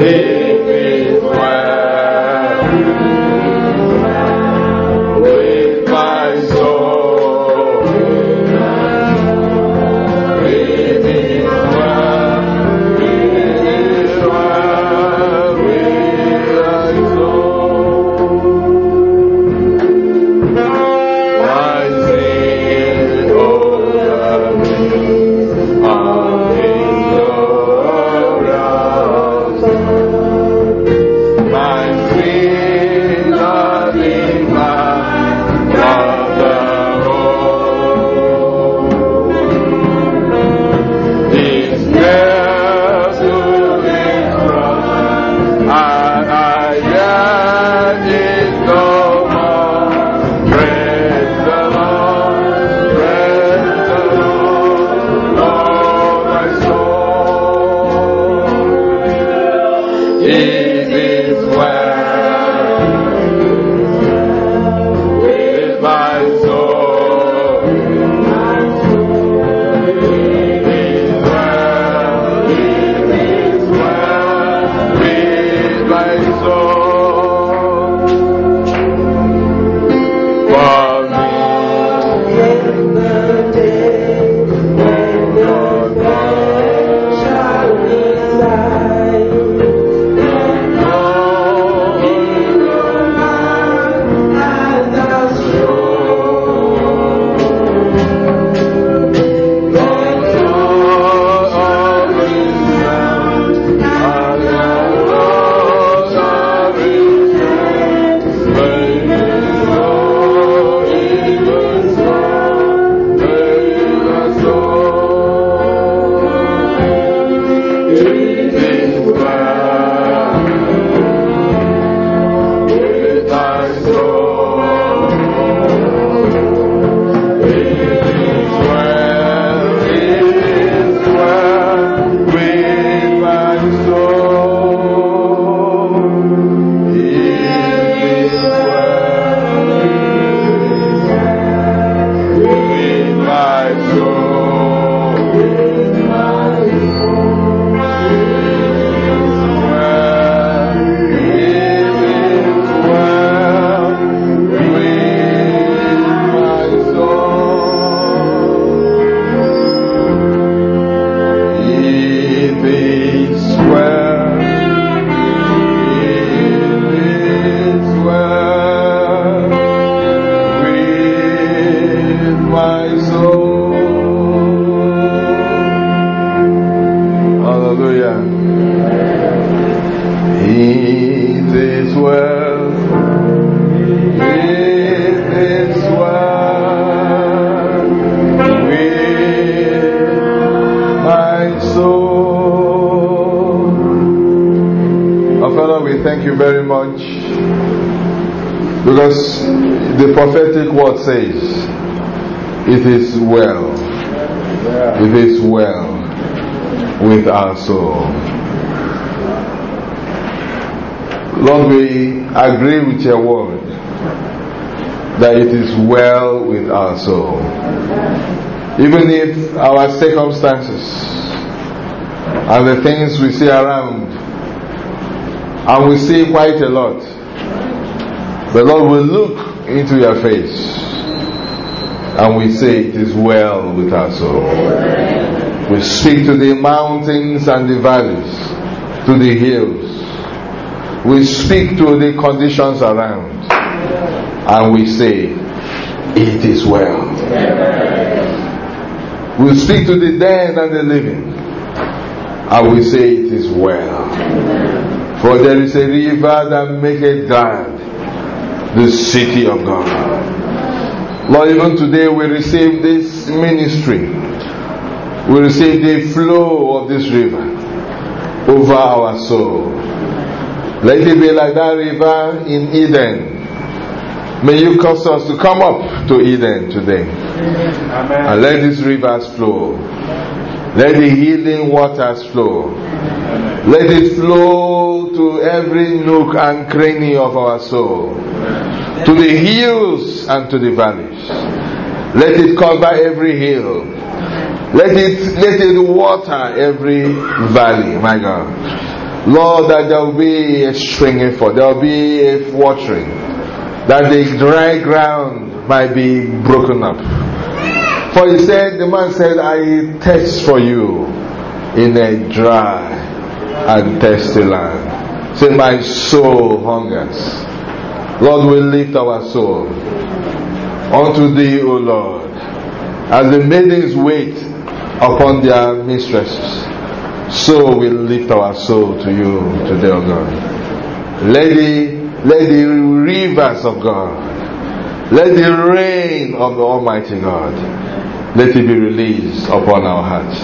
Thank you very much, because the prophetic word says, it is well, it is well with our soul. Lord, we agree with your word that it is well with our soul. Even if our circumstances and the things we see around, and we see quite a lot, the Lord will look into your face and we say it is well with our soul. We speak to the mountains and the valleys, to the hills. We speak to the conditions around and we say it is well. We speak to the dead and the living and we say it is well. For there is a river that maketh glad the city of God. Lord, even today we receive this ministry. We receive the flow of this river over our soul. Let it be like that river in Eden. May you cause us to come up to Eden today. Amen. And let these rivers flow. Let the healing waters flow. Let it flow to every nook and cranny of our soul, to the hills and to the valleys. Let it cover every hill. Let it water every valley, my God. Lord, that there will be a springing forth, there will be a watering, that the dry ground might be broken up. For he said, the man said, I thirst for you in a dry and thirsty land. Say, my soul hungers. Lord, we lift our soul unto thee, O Lord, as the maidens wait upon their mistresses. So we lift our soul to you today, O God. Let the rivers of God, let the rain of the Almighty God, let it be released upon our hearts.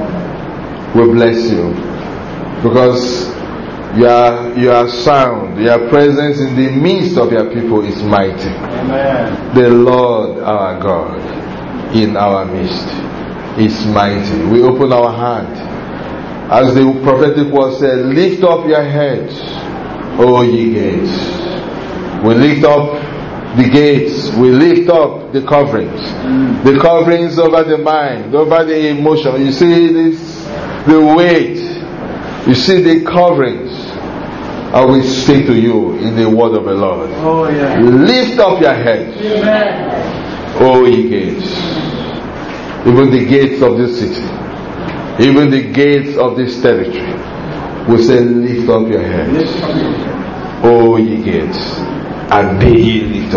We bless you because you are sound. Your presence in the midst of your people is mighty. Amen. The Lord our God in our midst is mighty. We open our heart. As the prophetic word said, lift up your heads, O ye gates. We lift up the gates. We lift up the coverings. The coverings over the mind, over the emotion. You see this, the weight. You see the coverings. I will speak to you in the word of the Lord. Oh, yeah. Lift up your heads, Amen. O ye gates. Even the gates of this city, even the gates of this territory, we say, lift up your heads, O ye gates, and be ye lift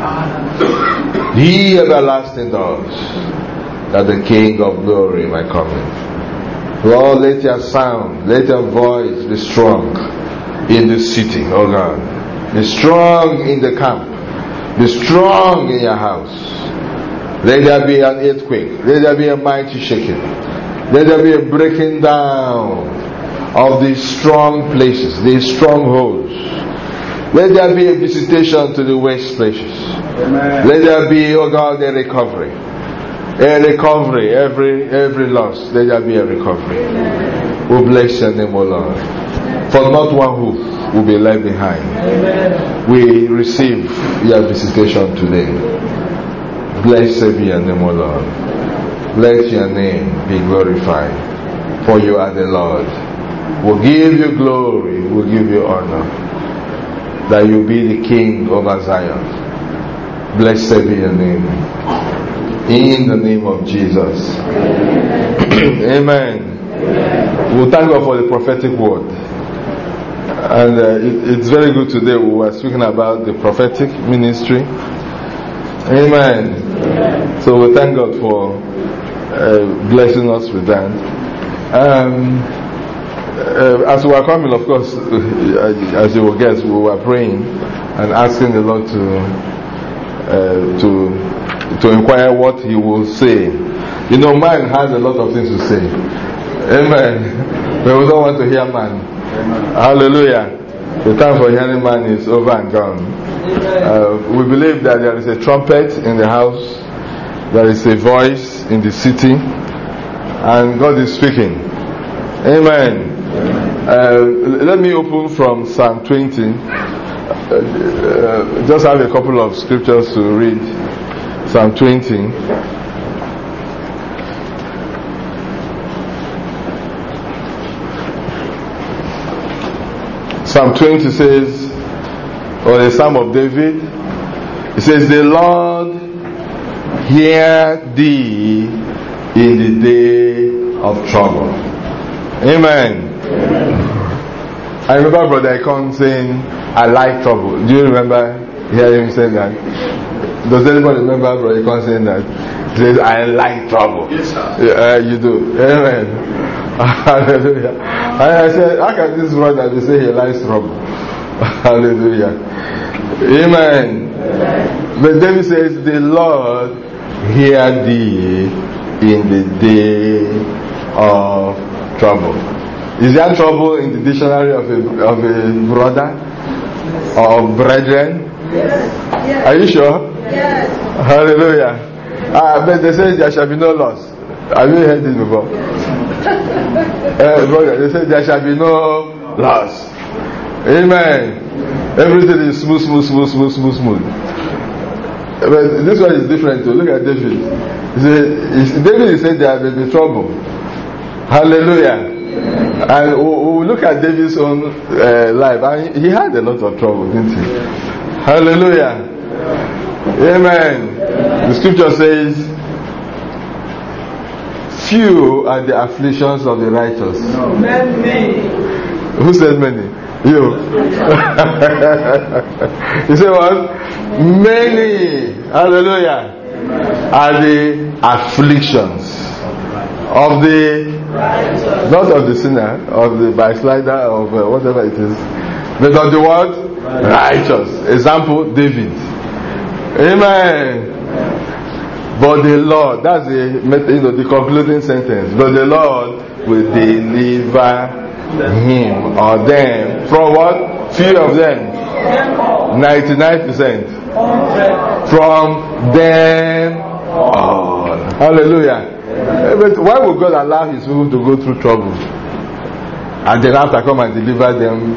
up, ye everlasting doors, that the King of glory might come in. Lord, let your sound, let your voice be strong in the city, oh God. Be strong in the camp. Be strong in your house. Let there be an earthquake. Let there be a mighty shaking. Let there be a breaking down of these strong places, these strongholds. Let there be a visitation to the waste places. Amen. Let there be, oh God, a recovery. A recovery, every loss. Let there be a recovery. Amen. We bless your name, O Lord. For not one hoof will be left behind. Amen. We receive your visitation today. Blessed be your name, O Lord. Let your name be glorified. For you are the Lord. We'll give you glory. We'll give you honor. That you be the King over Zion. Blessed be your name. In the name of Jesus. Amen. We'll thank God for the prophetic word. And it's very good today. We were speaking about the prophetic ministry. Amen. So we thank God for blessing us with that. As we were coming, of course, as you will guess, we were praying and asking the Lord to inquire what He will say. You know, man has a lot of things to say. Amen. But we don't want to hear man. Hallelujah. The time for hearing man is over and gone. We believe that there is a trumpet in the house, there is a voice in the city, and God is speaking. Amen. Let me open from Psalm 20. Just have a couple of scriptures to read. Psalm 20. Psalm 20 says, or the Psalm of David, it says, the Lord hear thee in the day of trouble. Amen. I remember Brother Icon saying, I like trouble. Do you remember hearing him saying that? Does anybody remember Brother Icon saying that? He says, I like trouble. Yes, sir. You do. Amen. Hallelujah. And I said, how can this brother be saying he likes trouble? Hallelujah. Amen. But David says, the Lord hear thee in the day of trouble. Is there trouble in the dictionary of a brother or brethren? Yes. Are you sure? Yes. Hallelujah. But they say there shall be no loss. Have you heard this before? Brother, they say there shall be no loss. Amen. Everything is smooth. But this one is different too. Look at David. David said there will be trouble. Hallelujah. And we'll look at David's own life. And he had a lot of trouble, didn't he? Hallelujah. Amen. The scripture says, few are the afflictions of the righteous. Many. Who said many? You. You say what? Many. Hallelujah. Are the afflictions of the, not of the sinner, of the backslider, of whatever it is, but of the what? Righteous. Example, David. Amen. But the Lord, that's the concluding sentence. But the Lord will deliver him or them from what? Few of them. 99%. From them all. Hallelujah. But why would God allow his people to go through trouble and then after come and deliver them?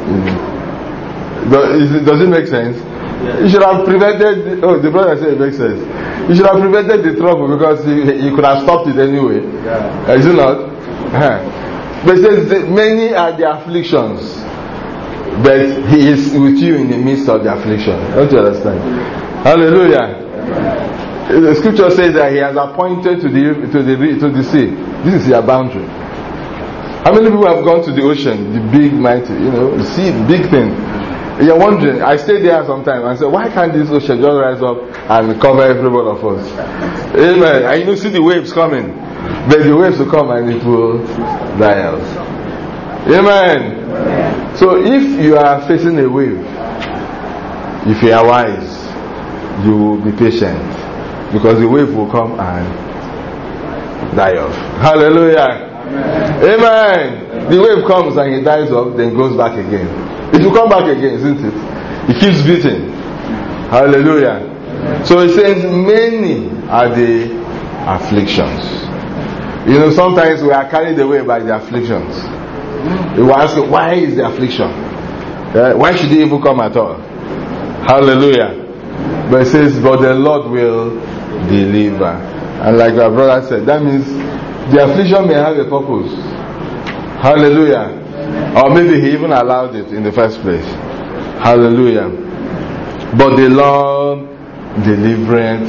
Does it make sense? You should have prevented. Oh, the brother said it makes sense. You should have prevented the trouble because he could have stopped it anyway. Is it not? But it says many are the afflictions, but he is with you in the midst of the affliction. Don't you understand? Hallelujah. The scripture says that he has appointed to the sea. This is your boundary. How many people have gone to the ocean, the big mighty, the sea, big thing? You're wondering, I stayed there sometime and said, why can't this ocean just rise up and cover every one of us? Amen. And you see the waves coming, but the waves will come and it will die out. Amen. So if you are facing a wave, if you are wise, you will be patient, because the wave will come and die off. Hallelujah. Amen. The wave comes and it dies off, then goes back again. It will come back again, isn't it? It keeps beating. Hallelujah. So it says many are the afflictions. Sometimes we are carried away by the afflictions. You will ask, why is the affliction? Why should it even come at all? Hallelujah. But it says, but the Lord will deliver. And like our brother said, that means the affliction may have a purpose. Hallelujah. Or maybe he even allowed it in the first place. Hallelujah. But the Lord delivereth.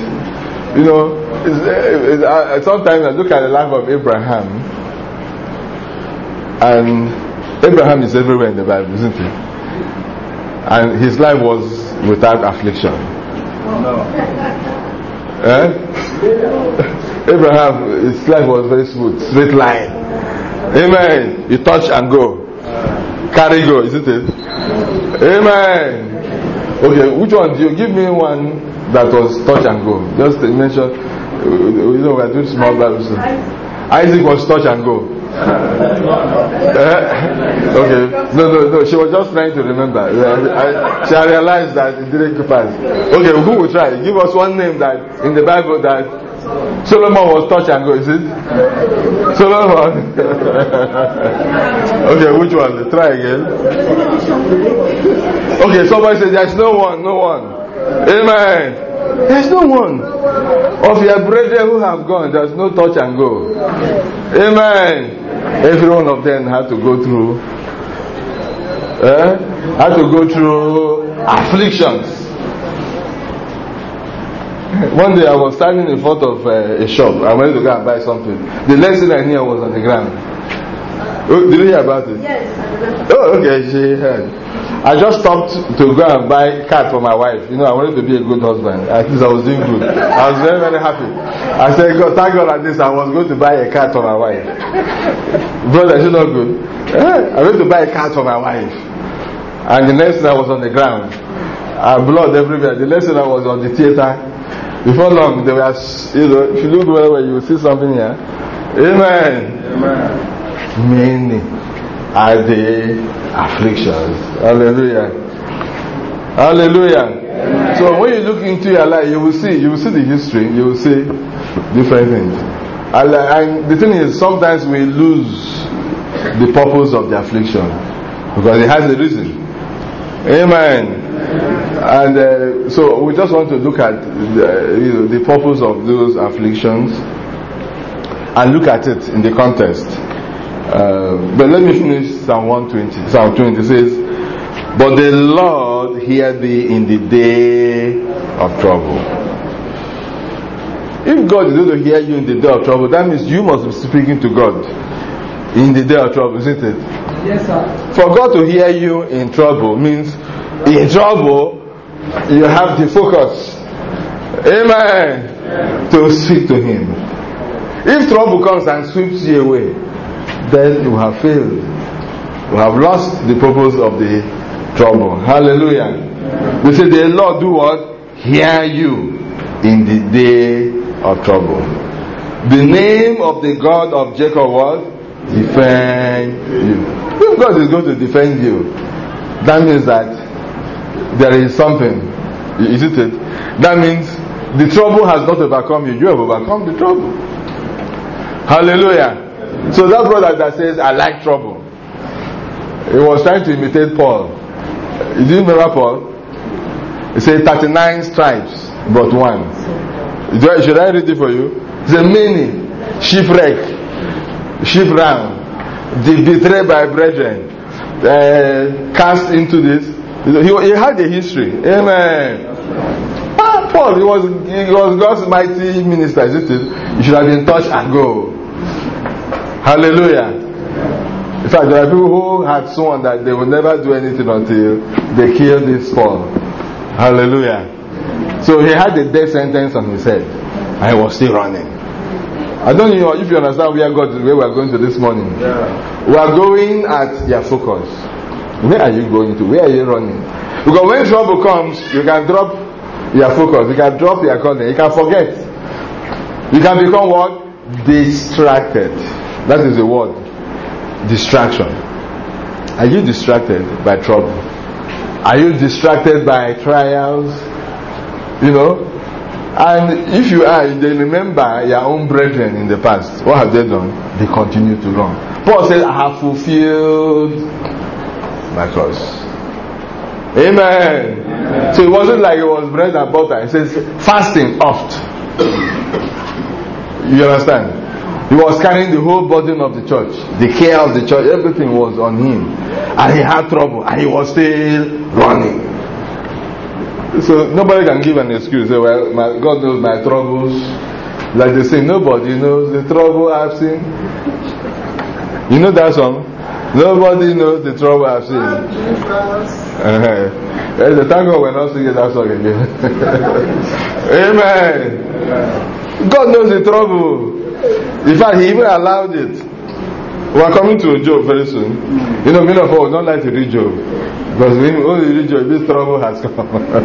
Sometimes I look at the life of Abraham, and Abraham is everywhere in the Bible, isn't he? And his life was without affliction. Abraham, his life was very smooth, straight line. Amen. You touch and go. Carry go, isn't it? Amen. Okay, which one? Do you give me one that was touch and go? Just mention. We are doing small Bible. Isaac was touch and go. Okay. No. She was just trying to remember. She realized that it didn't pass. Okay, who will try? Give us one name that in the Bible that Solomon was touch and go, is it? Solomon. Okay, which one? Try again. Okay, somebody said there's no one. Amen. There's no one. Of your brethren who have gone, there's no touch and go. Amen. Every one of them had to go through afflictions. One day I was standing in front of a shop. I wanted to go and buy something. The next thing I knew I was on the ground. Oh, did you hear about it? Yes. Oh, okay, she heard. I just stopped to go and buy cat for my wife. I wanted to be a good husband. At least I was doing good. I was very, very happy. I said, God, thank God at this. I was going to buy a cat for my wife. Brother, is it not good? I went to buy a cat for my wife. And the next thing I was on the ground. Blood everywhere. The next thing I was on the theater. Before long, there was, if you look well, you will see something here. Amen. Many are the afflictions. Hallelujah. Hallelujah. So when you look into your life, you will see the history, you will see different things. And the thing is, sometimes we lose the purpose of the affliction because it has a reason. Amen. And so we just want to look at the purpose of those afflictions and look at it in the context. But let me finish Psalm 120. Psalm 20 says, but the Lord hear thee in the day of trouble. If God is going to hear you in the day of trouble, that means you must be speaking to God in the day of trouble, isn't it? Yes, sir. For God to hear you in trouble means in trouble you have the focus. Amen. To speak to Him. If trouble comes and sweeps you away, then you have failed. You have lost the purpose of the trouble. Hallelujah. We say the Lord do what? Hear you in the day of trouble. The name of the God of Jacob was? Defend you. If God is going to defend you, that means that there is something. Isn't it? That means the trouble has not overcome you. You have overcome the trouble. Hallelujah. So that brother that says, I like trouble, he was trying to imitate Paul. Do you remember Paul? He said 39 stripes, but one. Should I read it for you? He said, many, shipwreck, shipwreck, betrayed by brethren, cast into this. He had a history. Amen. Paul, he was God's mighty minister, isn't it? He should have been touched and go. Hallelujah. In fact, there are people who had sworn that they would never do anything until they killed this Paul. Hallelujah. So he had the death sentence on his head, and he was still running. I don't know if you understand where we are going to this morning. Yeah. We are going at your focus. Where are you going to? Where are you running? Because when trouble comes, you can drop your focus. You can drop your calling. You can forget. You can become what? Distracted. That is the word. Distraction. Are you distracted by trouble? Are you distracted by trials? You know? And if you are, then remember your own brethren in the past. What have they done? They continue to run. Paul says, I have fulfilled my course. Amen. So it wasn't like it was bread and butter. It says fasting oft. You understand? He was carrying the whole burden of the church, the care of the church, everything was on him. And he had trouble, and he was still running. So nobody can give an excuse. Say, well, God knows my troubles. Like they say, nobody knows the trouble I've seen. You know that song? Nobody knows the trouble I've seen. The thank God we're not singing that song again. Amen. God knows the trouble. In fact, He even allowed it. We are coming to Job very soon. You know, many of us don't like to read Job. Because when we only read Job, this trouble has come.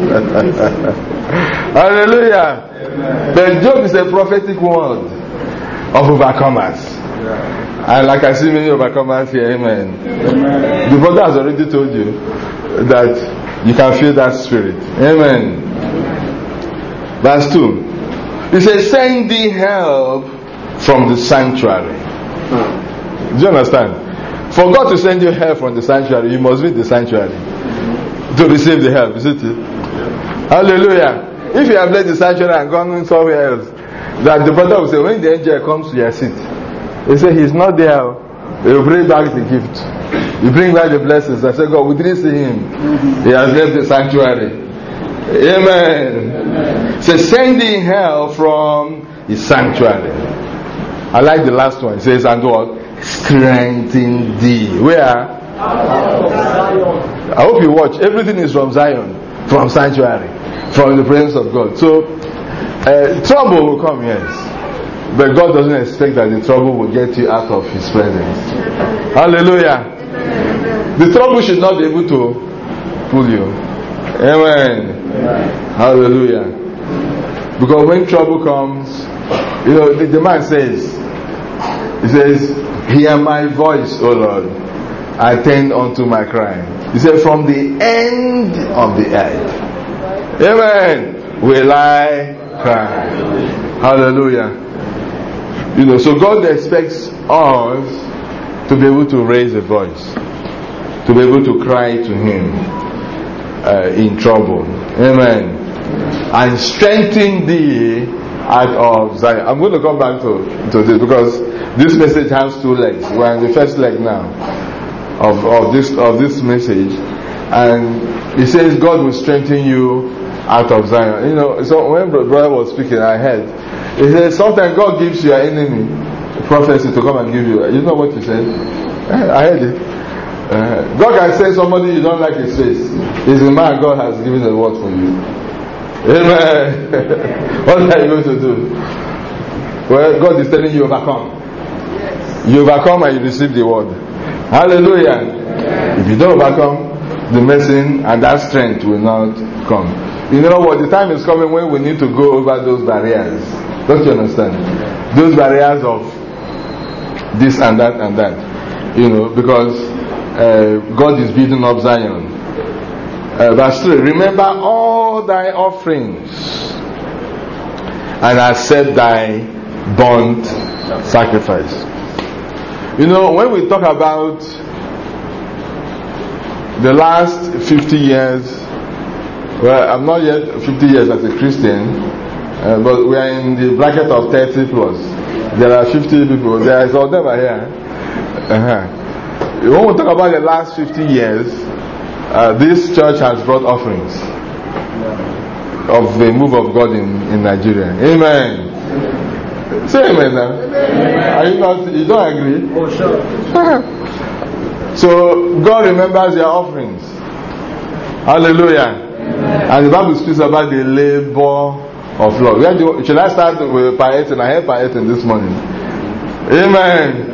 Hallelujah. Amen. But Job is a prophetic word of overcomers. Yeah. And like I see many overcomers here, amen. Amen. The brother has already told you that you can feel that spirit. Amen. Verse 2. He says, send thee help from the sanctuary. Do you understand? For God to send you help from the sanctuary, you must be the sanctuary to receive the help, isn't it? Hallelujah. If you have left the sanctuary and gone somewhere else, that the brother will say, when the angel comes to your seat, he say he's not there, he will bring back the gift. You bring back the blessings. I say, God, we didn't see him. He has left the sanctuary. Amen. So sending help from his sanctuary. I like the last one. It says, and what? Strengthen thee. Where? I hope you watch. Everything is from Zion, from sanctuary, from the presence of God. So trouble will come, yes, but God doesn't expect that the trouble will get you out of His presence. Hallelujah. The trouble should not be able to pull you. Amen. Hallelujah. Because when trouble comes, you know, the man says, he says, hear my voice, O Lord, attend unto my cry. He said, from the end of the earth, amen, will I cry. Hallelujah. You know, so God expects us to be able to raise a voice, to be able to cry to Him in trouble. Amen. And strengthen thee out of Zion. I'm going to come back to this because this message has two legs. We're in the first leg now of this message, and it says God will strengthen you out of Zion. You know, so when brother was speaking, I heard he said sometimes God gives your enemy prophecy to come and give you. You know what he said? I heard it. God can say somebody you don't like his face. He's a man God has given a word for you. Amen. What are you going to do? Well, God is telling you overcome. You overcome and you receive the word. Hallelujah. If you don't overcome, the medicine and that strength will not come. You know what? The time is coming when we need to go over those barriers. Don't you understand? Those barriers of this and that and that. You know, because God is building up Zion. Verse 3, remember all thy offerings and accept thy burnt sacrifice. You know, when we talk about the last 50 years, well, I'm not yet 50 years as a Christian, but we are in the bracket of 30 plus. There are 50 people, there is all them are here. When we talk about the last 50 years, this church has brought offerings of the move of God in Nigeria. Amen. Say amen now. Amen. Are you not? You don't agree? Oh, sure. So God remembers your offerings. Hallelujah. Amen. And the Bible speaks about the labor of love. Should I start with Paetin? I heard Paetin this morning. Amen.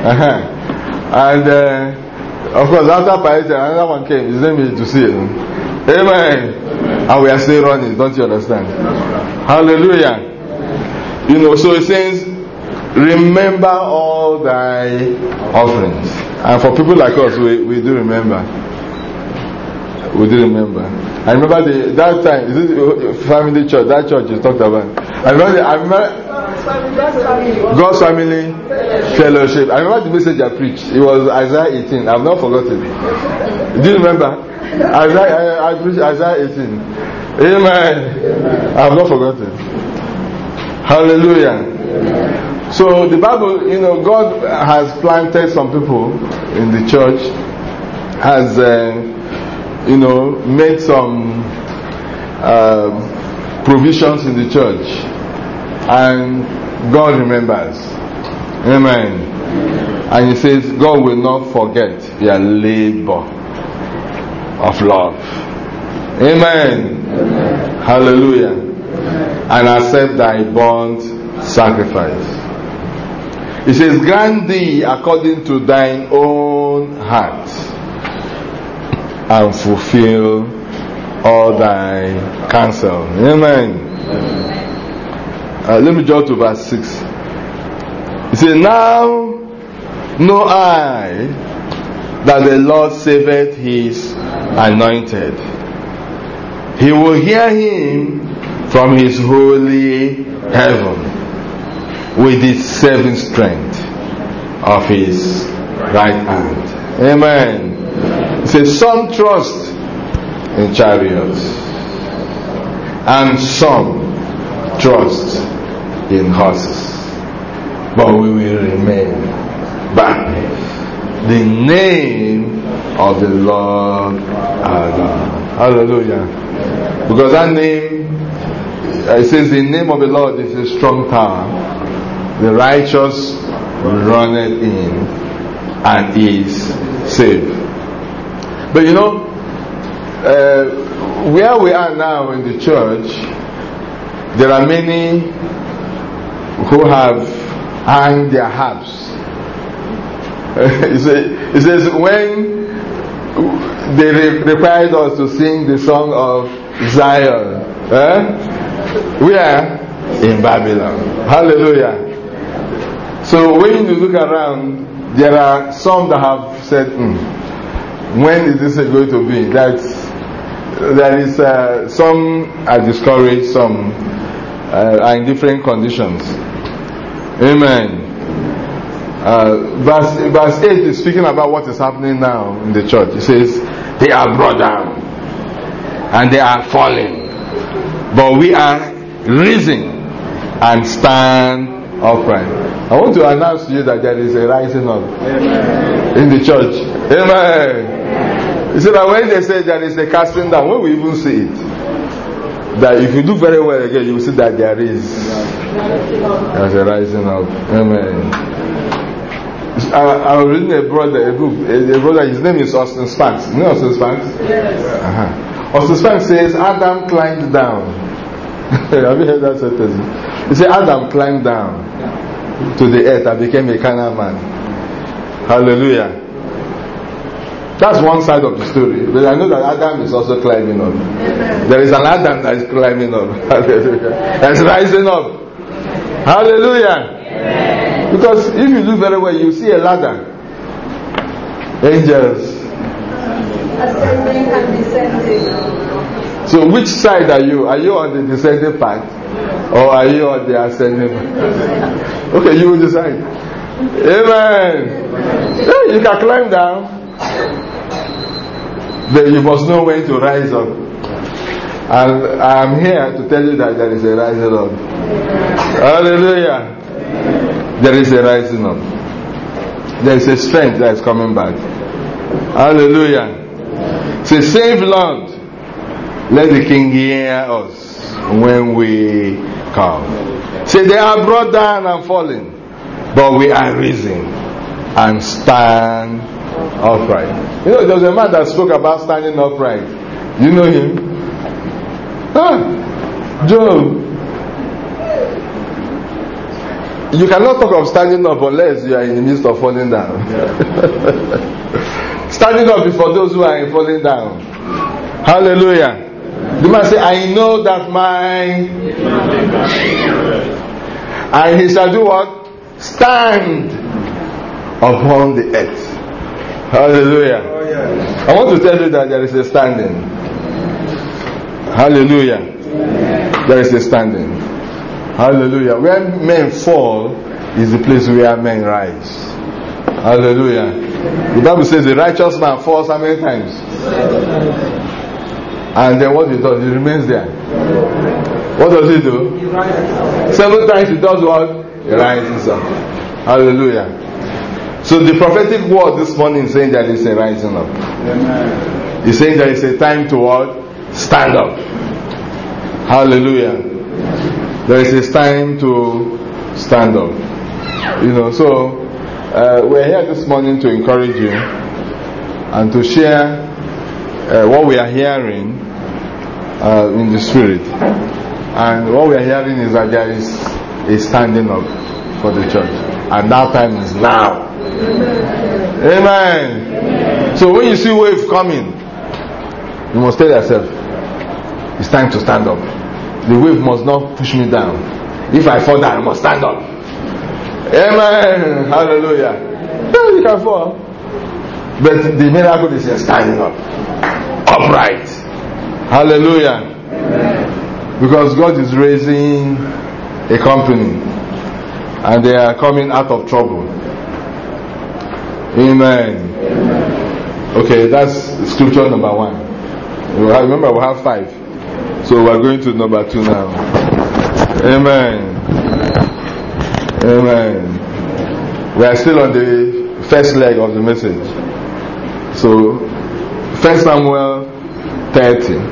And of course, after Paetin, another one came. His name is Jusil. Amen. And we are still running. Don't you understand? Hallelujah. You know, so it says, remember all thy offerings. And for people like us, we do remember. We do remember. I remember that time, is it family church, that church you talked about? I remember God's Family Fellowship. I remember the message I preached. It was Isaiah 18. I've not forgotten. Do you remember? I preached Isaiah 18. Amen. I've not forgotten. Hallelujah. So the Bible, you know, God has planted some people in the church, has you know, made some provisions in the church, and God remembers. Amen. And He says God will not forget your labor of love. Amen. Hallelujah. And accept thy burnt sacrifice. It says, grant thee according to thine own heart, and fulfill all thy counsel. Amen. Let me jump to verse 6. It says, now know I that the Lord saveth his anointed. He will hear him from his holy heaven with the saving strength of his right hand. Amen. It says, some trust in chariots and some trust in horses, but we will remain by the name of the Lord our God. Hallelujah. Because that name, it says the name of the Lord is a strong tower. The righteous runneth in and is saved. But you know, where we are now in the church, there are many who have hung their harps. It says when they required us to sing the song of Zion, we are in Babylon. Hallelujah. So when you look around, there are some that have said, when is this going to be? There is some are discouraged, some are in different conditions. Amen. Verse 8 is speaking about what is happening now in the church. It says, they are brought down and they are falling, but we are risen and stand upright. I want to announce to you that there is a rising up in the church. Amen. You see that when they say there is a casting down, when we even see it, that if you do very well again, you will see that there's a rising up. Amen. I was reading a book, his name is Austin Sparks. You know Austin Sparks? Yes. Austin Sparks says, Adam climbed down. Have you heard that sentence? He said, Adam climbed down to the earth and became a carnal man. Hallelujah. That's one side of the story. But I know that Adam is also climbing up. There is an Adam that is climbing up. Hallelujah. That's rising up. Hallelujah. Because if you do very well, you see a ladder. Angels. Ascending and descending. So which side are you? Are you on the descending part? Or are you on the ascending part? Okay, you will decide. Amen. Yeah, you can climb down. But you must know when to rise up. And I am here to tell you that there is a rising up. Hallelujah. There is a rising up. There is a strength that is coming back. Hallelujah. Say, save Lord. Let the King hear us when we come. Say, they are brought down and fallen, but we are risen and stand upright. You know, there was a man that spoke about standing upright. You know him? Job. You cannot talk of standing up unless you are in the midst of falling down. Standing up is for those who are in falling down. Hallelujah. The man say, I know that and he shall do what? Stand upon the earth. Hallelujah. I want to tell you that there is a standing. Hallelujah. There is a standing. Hallelujah. Where men fall is the place where men rise. Hallelujah. The Bible says the righteous man falls how many times? And then what he does? He remains there. What does he do? 7 times he does what? He rises up. Hallelujah. So the prophetic word this morning is saying that it's a rising up. He's saying that it's a time to what? Stand up. Hallelujah. There is a time to stand up. You know, so we're here this morning to encourage you and to share what we are hearing in the spirit. And what we are hearing is that there is a standing up for the church. And that time is now. Amen. So when you see wave coming, you must tell yourself, it's time to stand up. The wave must not push me down. If I fall down, I must stand up. Amen. Hallelujah. Yeah, you can fall. But the miracle is standing up. Upright. Hallelujah. Because God is raising a company. And they are coming out of trouble. Amen. Okay, that's scripture number 1. Remember, we have 5. So we're going to number 2 now. Amen. Amen. We are still on the first leg of the message. So, 1 Samuel 30.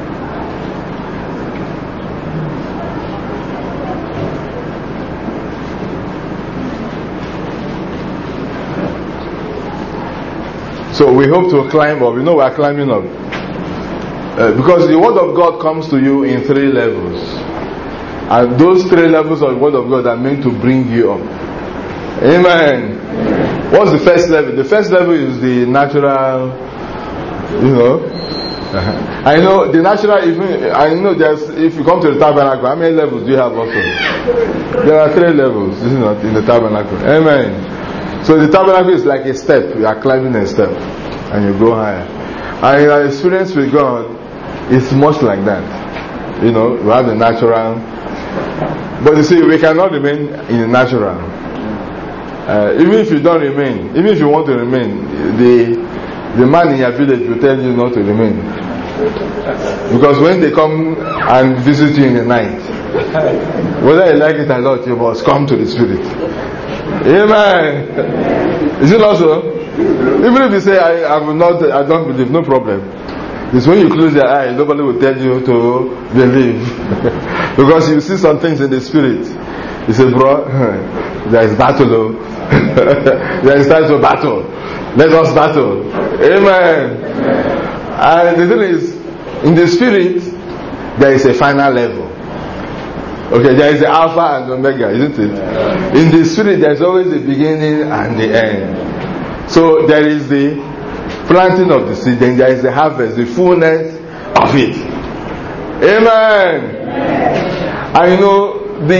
So we hope to climb up. You know we are climbing up. Because the word of God comes to you in 3 levels. And those 3 levels of the word of God are meant to bring you up. Amen. What's the first level? The first level is the natural, you know. I know the natural, I know there's, if you come to the tabernacle, how many levels do you have also? There are 3 levels, isn't it, in the tabernacle? Amen. So the tabernacle is like a step. You are climbing a step and you go higher. And your experience with God is much like that. You know, you have the natural. But you see, we cannot remain in the natural. Even if you don't remain, even if you want to remain, the man in your village will tell you not to remain. Because when they come and visit you in the night, Whether you like it or not, you must come to the Spirit. Amen. Is it not so? Even if you say, I don't believe, no problem. It's when you close your eyes, nobody will tell you to believe. Because you see some things in the Spirit. You say, bro, there is battle. There is time to battle. Let us battle. Amen. And the thing is, in the Spirit, there is a final level. Okay, there is the Alpha and Omega, isn't it? In the Spirit, there is always the beginning and the end. So there is the planting of the seed, then there is the harvest, the fullness of it. Amen. And you know,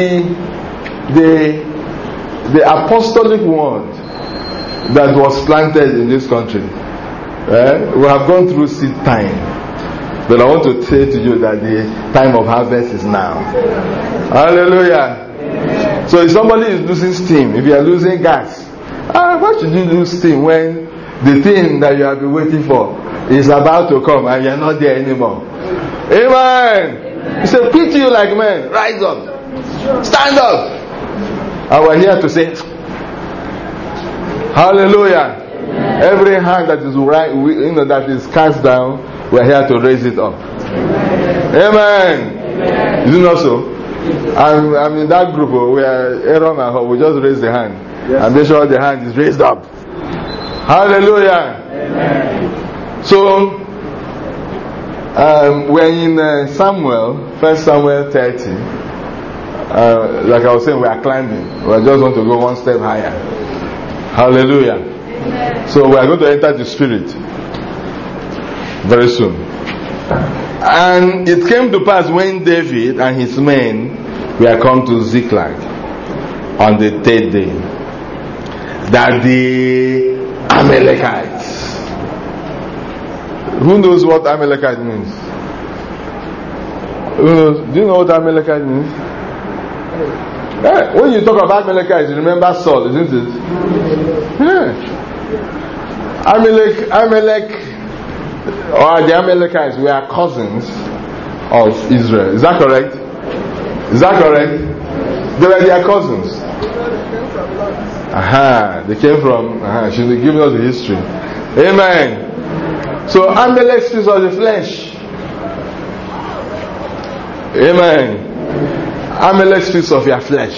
the apostolic word that was planted in this country, we have gone through seed time, but I want to say to you that the time of harvest is now. Hallelujah. So if somebody is losing steam, if you are losing gas, why should you lose steam when the thing that you have been waiting for is about to come and you are not there anymore? Amen. He said, "Preach to you like men, rise up, stand up." And we're here to say, hallelujah. Every hand that is right, that is cast down, we're here to raise it up. Amen. Is it not so? I'm in that group where Aaron and her, we just raise the hand. Yes. And make sure the hand is raised up. Hallelujah. Amen. So, we're in Samuel, 1 Samuel 30. Like I was saying, we are climbing. We just want to go one step higher. Hallelujah. Amen. So we are going to enter the Spirit very soon. And it came to pass when David and his men were come to Ziklag on the third day, that the Amalekites. Who knows what Amalekite means? Who knows? Do you know what Amalekite means? Yeah. When you talk about Amalekites, you remember Saul, isn't it? Yeah. Amalek, or the Amalekites were cousins of Israel. Is that correct? Is that correct? They were their cousins. They came from. She's giving us the history. Amen. So Amalek speaks of the flesh. Amen. Amalek speaks of your flesh.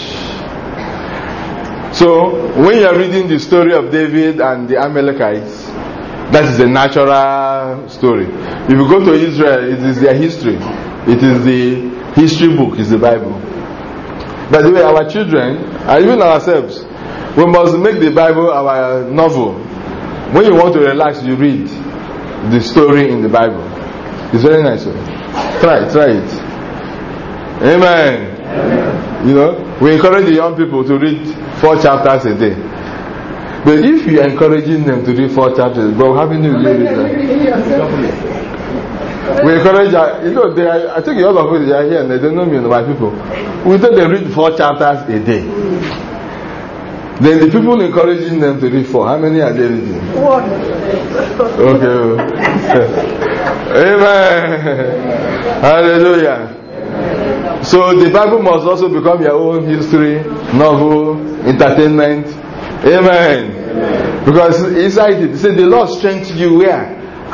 So when you are reading the story of David and the Amalekites, that is a natural story. If you go to Israel, it is their history. It is the history book, is the Bible. By the way, our children, and even ourselves, we must make the Bible our novel. When you want to relax, you read the story in the Bible. It's very nice. Try it. Amen. You know, we encourage the young people to read 4 chapters a day. But if you are encouraging them to read 4 chapters, but how many will you read that? We encourage, I think a lot of people are here and they don't know me and my people. We tell them read 4 chapters a day. Then the people encouraging them to read 4, how many are they reading? 1. Okay. Amen. Hallelujah. So the Bible must also become your own history, novel, entertainment. Amen. Because inside it says the Lord strengthens you where?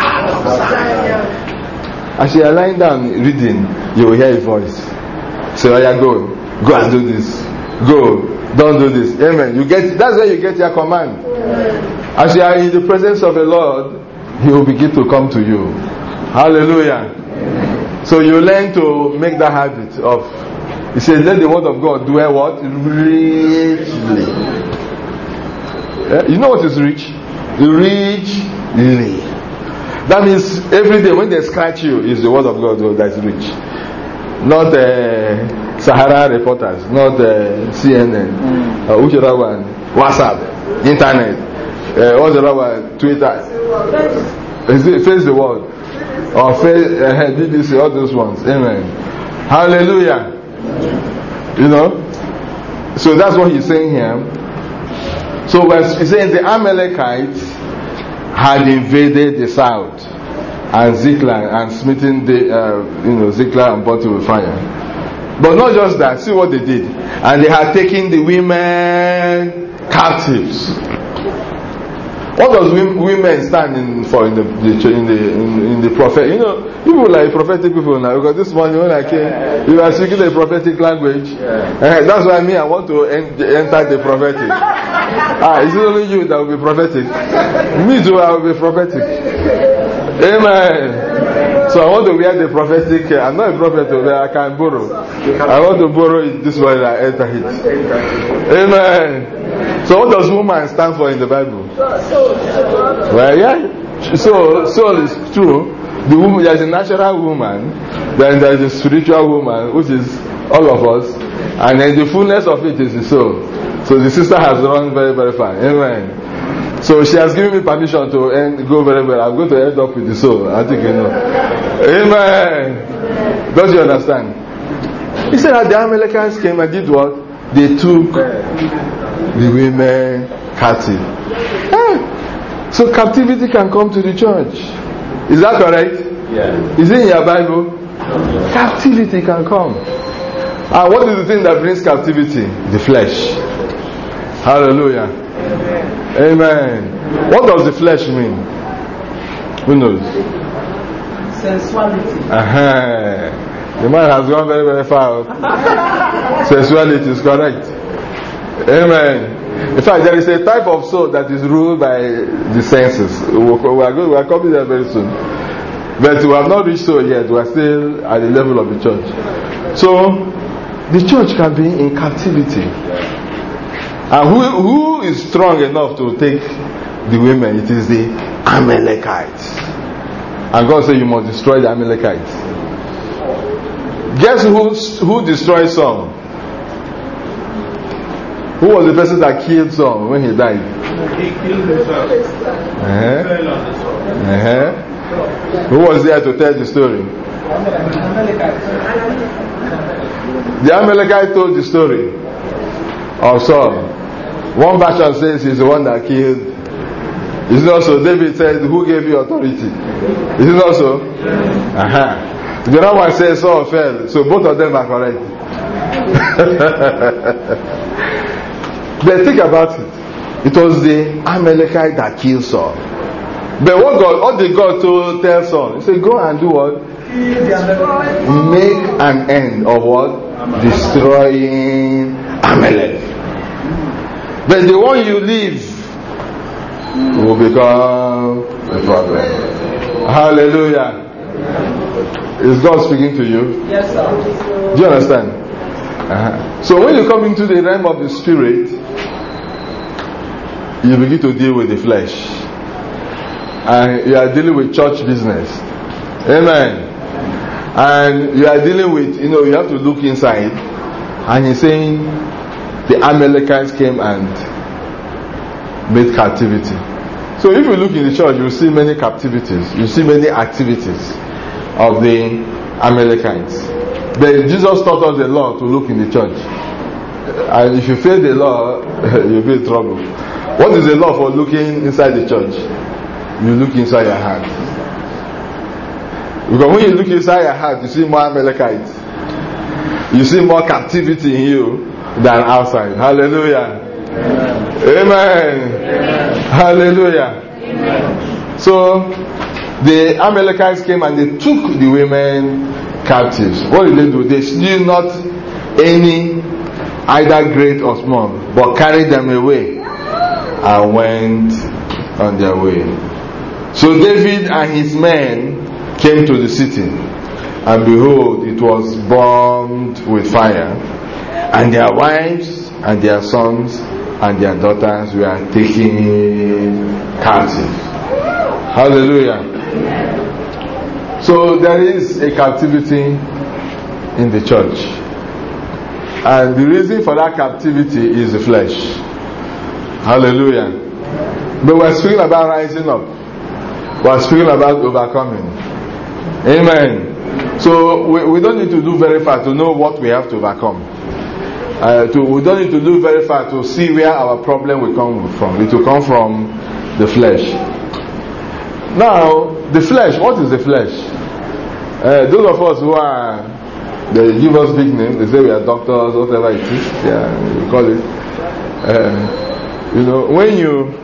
As you are lying down reading, you will hear a voice. So go and do this. Go, don't do this. Amen. That's where you get your command. As you are in the presence of the Lord, He will begin to come to you. Hallelujah. So you learn to make that habit of, He said, let the word of God dwell what? Richly. You know what is rich? Richly. That means every day when they scratch you, is the word of God that's rich. Not Sahara reporters, not CNN, which other one? WhatsApp, internet, what's the other one? Twitter. Face the world. Or face BBC, all those ones. Amen. Hallelujah. You know? So that's what he's saying here. So he's saying the Amalekites had invaded the south and Ziklag and smitten the Ziklag and burnt it with fire. But not just that, see what they did. And they had taken the women captives. What does women stand for in the prophet? You know, people like prophetic people now, because this morning when I came, you are speaking the prophetic language. That's why I want to enter the prophetic. Is it only you that will be prophetic? Me too, I will be prophetic. Amen. So I want to wear the prophetic. I'm not a prophet, but I can borrow. I want to borrow it this way and I enter it. Amen. So what does woman stand for in the Bible? Well, yeah. Soul is true. The woman, there's a natural woman, then there's a spiritual woman, which is all of us, and then the fullness of it is the soul. So the sister has run very, very far. Amen. So she has given me permission to go very well. I'm going to end up with the soul. I think you know. Amen. Don't you understand? He said that the Amalekites came and did what? They took the women captive. So captivity can come to the church. Is that correct? Yeah. Is it in your Bible? Captivity can come. And what is the thing that brings captivity? The flesh. Hallelujah. Amen. What does the flesh mean? Who knows? Sensuality. The man has gone very, very far. Sensuality is correct. Amen. In fact, there is a type of soul that is ruled by the senses. We are coming there very soon. But we have not reached so yet. We are still at the level of the church. So, the church can be in captivity. And who is strong enough to take the women? It is the Amalekites. And God said you must destroy the Amalekites. Guess who destroyed Saul? Who was the person that killed Saul when he died? He killed himself. Who was there to tell the story? The Amalekite told the story of Saul. One version says he's the one that killed. Is it also? David said, who gave you authority? Is it also? The other one says Saul fell. So both of them are correct. But think about it. It was the Amalekite that killed Saul. But what did God tell Saul? He said, go and do what? Make an end of what? Destroying Amalek. But the one you leave will become a problem. Hallelujah. Is God speaking to you? Yes, sir. Do you understand? So when you come into the realm of the spirit, you begin to deal with the flesh. And you are dealing with church business. Amen. And you are dealing with, you have to look inside. And he's saying the Amalekites came and made captivity. So if you look in the church, you see many captivities. You see many activities of the Amalekites. But Jesus taught us the law to look in the church. And if you fail the law, you'll be in trouble. What is the law for looking inside the church? You look inside your heart. Because when you look inside your heart, you see more Amalekites. You see more captivity in you than outside. Hallelujah. Amen. Amen. Hallelujah. Amen. So the Amalekites came and they took the women captives. What did they do? They slew not any, either great or small, but carried them away and went on their way. So David and his men came to the city, and behold, it was burned with fire, and their wives and their sons and their daughters were taken captive. Hallelujah. So there is a captivity in the church, and the reason for that captivity is the flesh. Hallelujah. But we're speaking about rising up. We're speaking about overcoming. Amen. So we don't need to look very far to know what we have to overcome. We don't need to look very far to see where our problem will come from. It will come from the flesh. Now, the flesh, what is the flesh? Those of us who are They give us big names. They say we are doctors, whatever it is. Yeah, we call it. When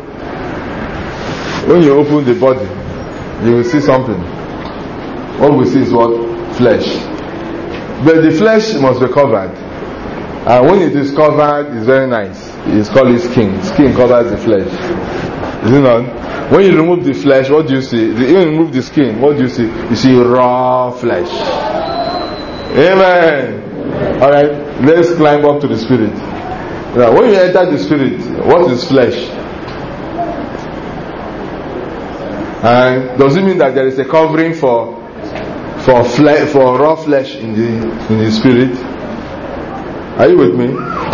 you open the body, you will see something. What we see is what? Flesh. But the flesh must be covered. And when it is covered, it's very nice. It's called skin. Skin covers the flesh. Is it not? When you remove the flesh, what do you see? When you remove the skin, what do you see? You see raw flesh. Amen. Alright, let's climb up to the spirit. Now, when you enter the spirit, what is flesh? And does it mean that there is a covering for raw flesh in the spirit? Are you with me?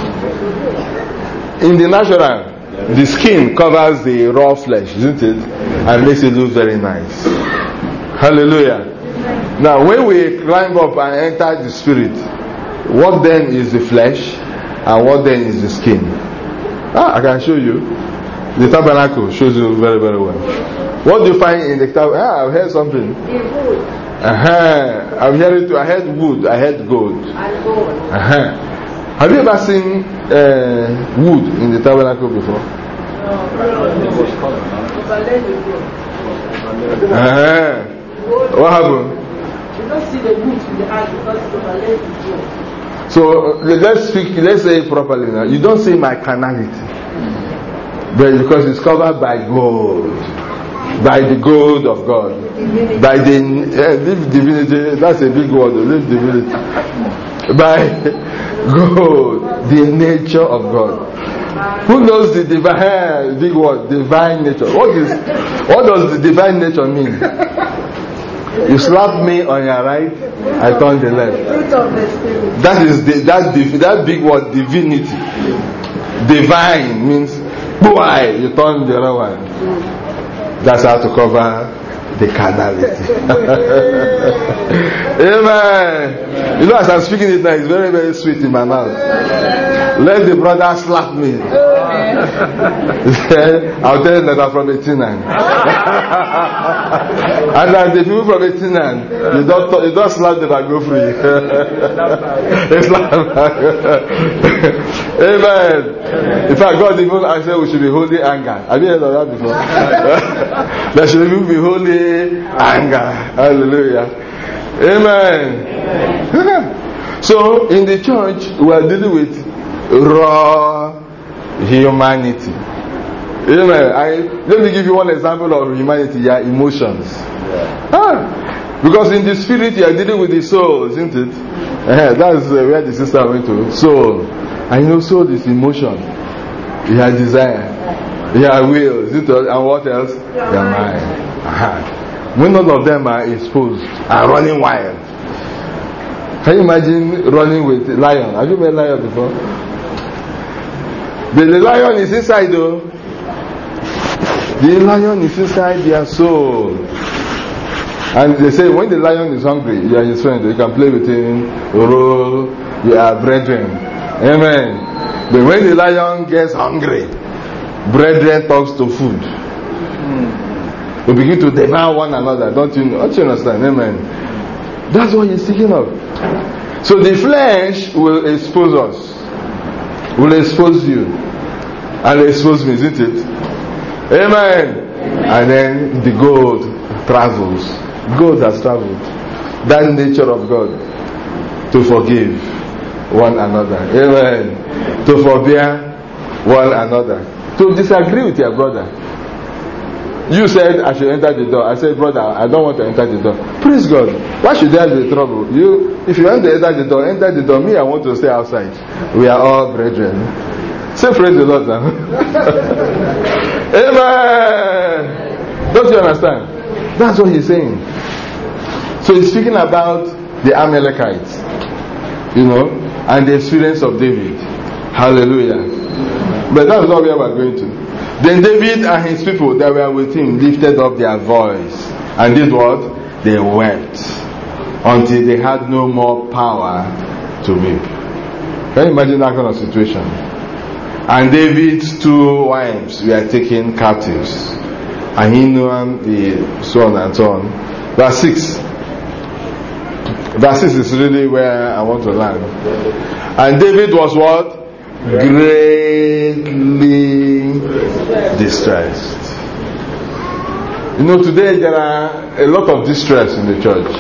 In the natural, the skin covers the raw flesh, isn't it? And makes it look very nice. Hallelujah. Now, when we climb up and enter the spirit, what then is the flesh and what then is the skin? I can show you. The tabernacle shows you very, very well. What do you find in the tabernacle? I've heard something. I'm hearing too. I heard wood. I heard gold. Have you ever seen wood in the tabernacle before? What happened? You don't see the wood in the house because it's overlaid with gold. So let's say it properly now. You don't see my carnality, but because it's covered by gold, by the gold of God, by the divinity. That's a big word. Live divinity. By gold, the nature of God. Who knows the divine big word? Divine nature. What does the divine nature mean? You slap me on your right, I turn the left. That big word, divinity. Divine means boy, you turn the other one. That's how to cover the carnality. Amen. You know, as I'm speaking it now, it's very, very sweet in my mouth. Let the brother slap me. I'll tell you that I'm from 89. And as the people from 89, you don't slap them and go free. Amen. In fact, God even said we should be holy anger. Have you heard of that before? There should even be holy anger. Hallelujah. Amen. So in the church, we are dealing with raw humanity. Amen. Let me give you one example of humanity. Your emotions. Because in the spirit you are dealing with the soul, isn't it? That's where the sister went to. Soul. And you know, soul is emotion. You have desire. You have will. Isn't it? And what else? Your mind. When none of them are exposed and running wild. Can you imagine running with a lion? Have you met a lion before? The lion is inside though. The lion is inside their soul. And they say when the lion is hungry, you are his friend. You can play with him, roll, you are brethren. Amen. But when the lion gets hungry, brethren talks to food. We begin to devour one another. Don't you understand? Amen. That's what he's speaking of. So the flesh will expose us. Will expose you. And expose me, isn't it? Amen. And then the gold travels. Gold has traveled. That nature of God. To forgive one another. Amen. To forbear one another. To disagree with your brother. You said I should enter the door. I said, brother, I don't want to enter the door. Praise God. Why should there be trouble? If you want to enter the door, enter the door. Me, I want to stay outside. We are all brethren. Say praise the Lord now. Amen. Don't you understand? That's what he's saying. So he's speaking about the Amalekites, and the experience of David. Hallelujah. But that's not where we're going to. Then David and his people that were with him lifted up their voice and did what? They wept until they had no more power to weep. Can you imagine that kind of situation? And David's 2 wives were taken captives. Ahinoam, the son and so on. Verse 6. Verse 6 is really where I want to land. And David was what? Greatly distressed. You know, today there are a lot of distress in the church.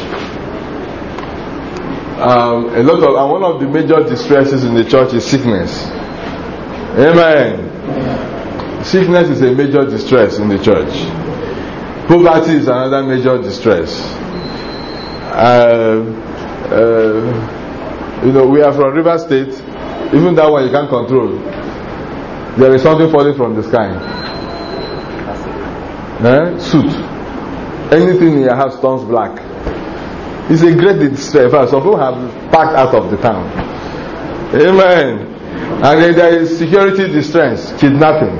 One of the major distresses in the church is sickness. Amen. Sickness is a major distress in the church. Poverty is another major distress. You know, we are from River State. Even that one you can't control. There is something falling from the sky. Soot. Anything in your house turns black. It's a great distress. Some people have packed out of the town. Amen. And then there is security distress, kidnapping,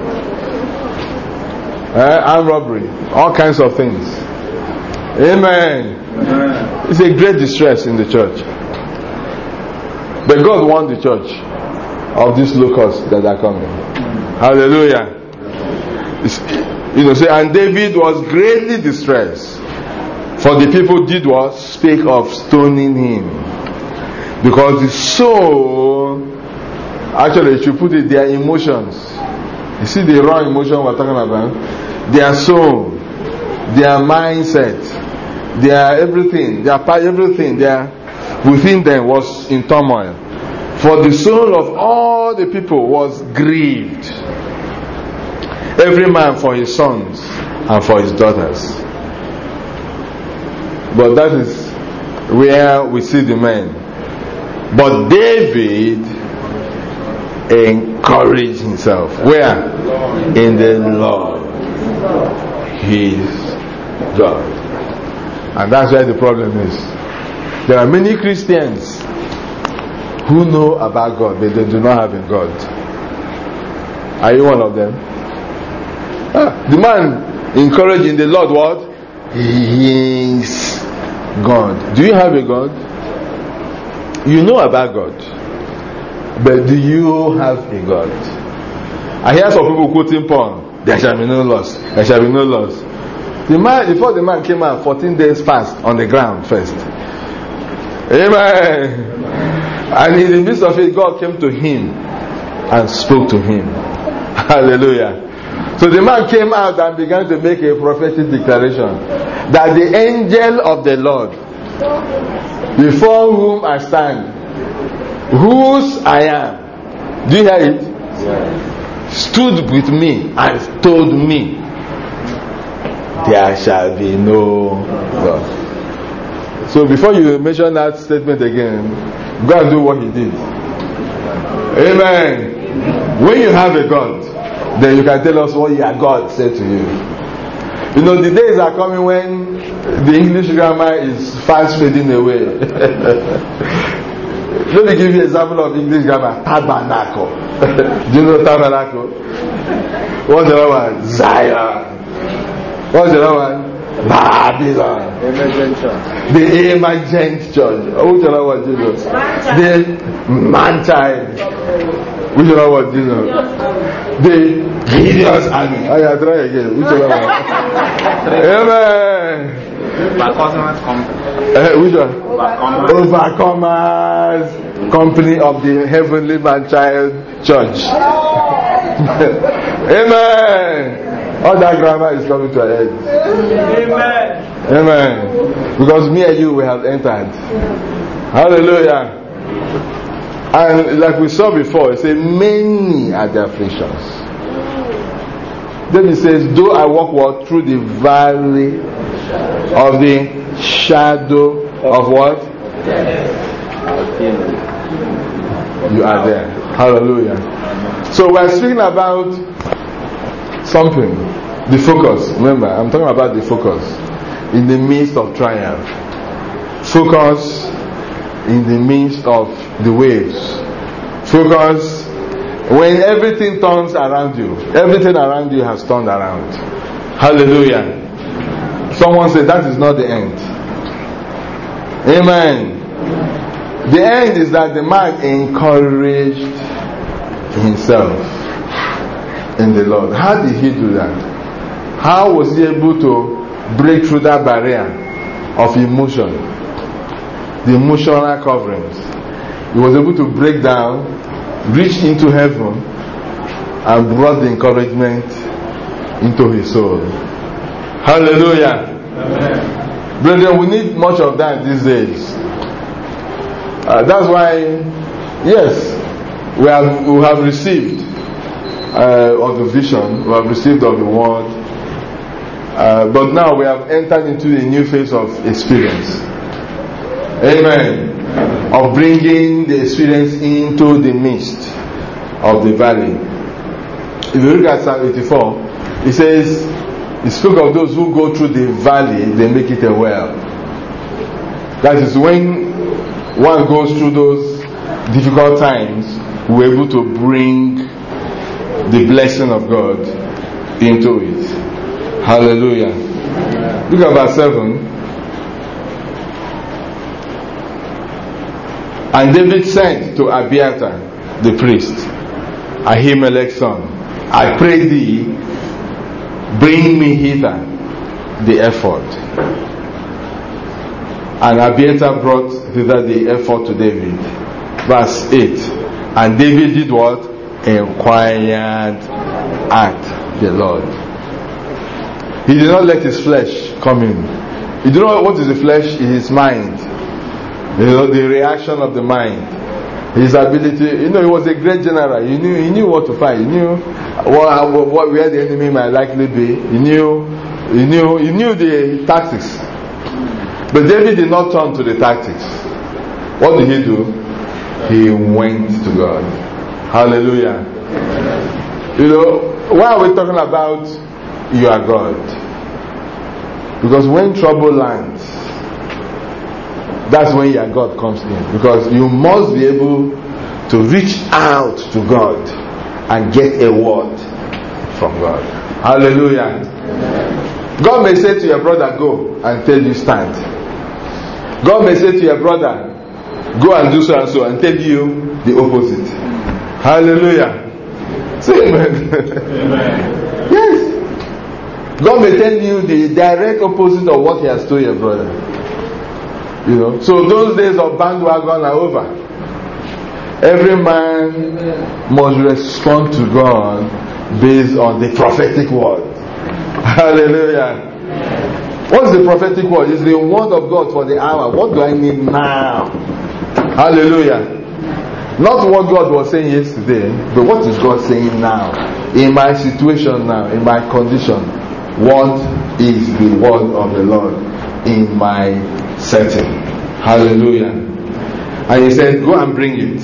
armed robbery, all kinds of things. Amen. It's a great distress in the church. But God warned the church of these locusts that are coming. Hallelujah. You know, say, and David was greatly distressed, for the people did what? Speak of stoning him. Because the soul, actually you should put it, their emotions. You see the raw emotion we're talking about? Their soul, their mindset, their everything, their within them was in turmoil. For the soul of all the people was grieved, every man for his sons and for his daughters. But that is where we see the men. But David encouraged himself. Where? In the Lord his God. And that's where the problem is. There are many Christians who know about God, but they do not have a God. Are you one of them? The man encouraged in the Lord what? His God. Do you have a God? You know about God, but do you have a God? I hear some people quoting Paul, there shall be no loss, there shall be no loss. The man, before the man came out, 14 days fast on the ground first. Amen. And in the midst of it, God came to him and spoke to him. Hallelujah. So the man came out and began to make a prophetic declaration that the angel of the Lord, before whom I stand, whose I am, do you hear it? Stood with me and told me, there shall be no God. So before you mention that statement again, go and do what he did. Amen. When you have a God, then you can tell us what your God said to you. You know, the days are coming when the English grammar is fast fading away. Let me give you an example of English grammar. Tabernacle. Do you know tabernacle? What's the other one? Zion. What's the other one? Babylon. The emergent church. Which other one, Jesus? The man-child. Which other one, Jesus? The hideous army. I try again. Which other one? Amen. Which one? Overcomers Company of the Heavenly Man-Child Church. Amen. All that grammar is coming to an end. Amen. Amen. Because me and you, we have entered. Hallelujah. And like we saw before, it says, many are the afflictions. Then it says, though I walk through the valley of the shadow of what? You are there. Hallelujah. So we're speaking about something. The focus. Remember, I'm talking about the focus. In the midst of triumph. Focus in the midst of the waves. Focus when everything turns around you. Everything around you has turned around. Hallelujah. Someone said that is not the end. Amen. The end is that the man encouraged himself in the Lord. How did he do that? How was he able to break through that barrier of emotion? the emotional coverings. He was able to break down, reach into heaven, and brought the encouragement into his soul. Hallelujah. Amen. Brethren, we need much of that these days. That's why, yes, we have received of the vision, we have received of the word, but now we have entered into a new phase of experience. Amen. Of bringing the experience into the midst of the valley. If you look at Psalm 84, it says, it speaks of those who go through the valley, they make it a well. That is, when one goes through those difficult times, we're able to bring the blessing of God into it. Hallelujah. Look at verse 7. And David sent to Abiathar the priest, Ahimelech's son, I pray thee, bring me hither the ephod. And Abiathar brought thither the ephod to David. Verse 8. And David did what? Inquired at the Lord. He did not let his flesh come in. You do know what is the flesh? It is his mind. You know, the reaction of the mind. His ability. You know, he was a great general. He knew what to fight. He knew where the enemy might likely be. He knew the tactics. But David did not turn to the tactics. What did he do? He went to God. Hallelujah. You know, why are we talking about you are God? Because when trouble lands, that's when your God comes in. Because you must be able to reach out to God and get a word from God. Hallelujah. God may say to your brother, go and tell you stand. God may say to your brother, go and do so and so, and tell you the opposite. Hallelujah. Say amen. Amen. Yes. God may tell you the direct opposite of what he has told your brother. You know. So those days of bandwagon are over. Every man must respond to God based on the prophetic word. Hallelujah. What is the prophetic word? It's the word of God for the hour. What do I need now? Hallelujah. Not what God was saying yesterday, but what is God saying now? In my situation now, in my condition, what is the word of the Lord in my setting? Hallelujah. And he said, go and bring it.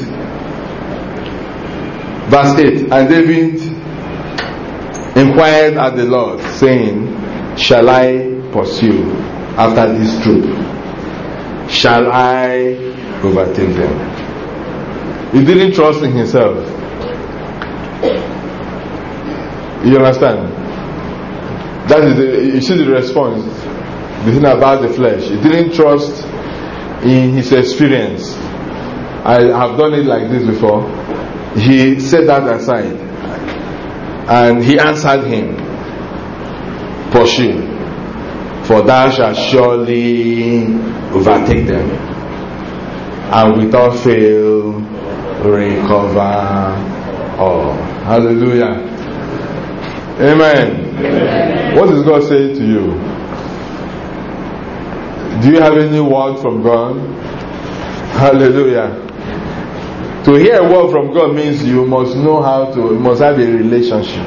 Verse 8. And David inquired at the Lord, saying, shall I pursue after this troop? Shall I overtake them? He didn't trust in himself. You understand? That is you see the response. The thing about the flesh. He didn't trust in his experience. I have done it like this before. He set that aside. And he answered him, pursue, for thou shalt surely overtake them, and without fail recover all. Hallelujah. Amen. Amen. What does God say to you? Do you have any word from God? Hallelujah. To hear a word from God means you must know you must have a relationship.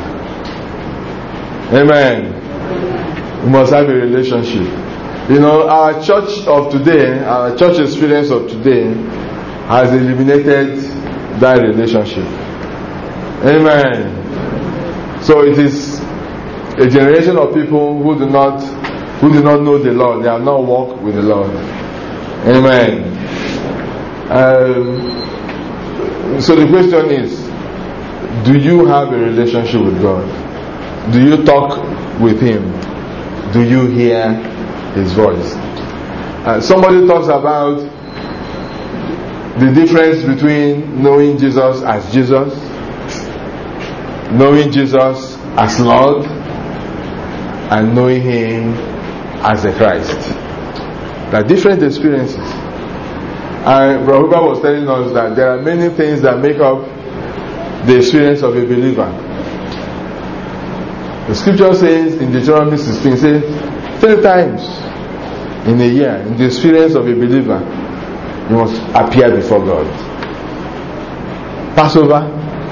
Amen. You must have a relationship. You know, our church of today, our church experience of today has eliminated that relationship. Amen. So it is a generation of people who do not know the Lord. They have not walked with the Lord. Amen. So the question is, do you have a relationship with God? Do you talk with Him? Do you hear His voice? Somebody talks about the difference between knowing Jesus as Jesus, knowing Jesus as Lord, and knowing Him as the Christ. There are different experiences. And Prabhupada was telling us that there are many things that make up the experience of a believer. The scripture says in Deuteronomy 16, says 3 times in a year, in the experience of a believer, you must appear before God. Passover,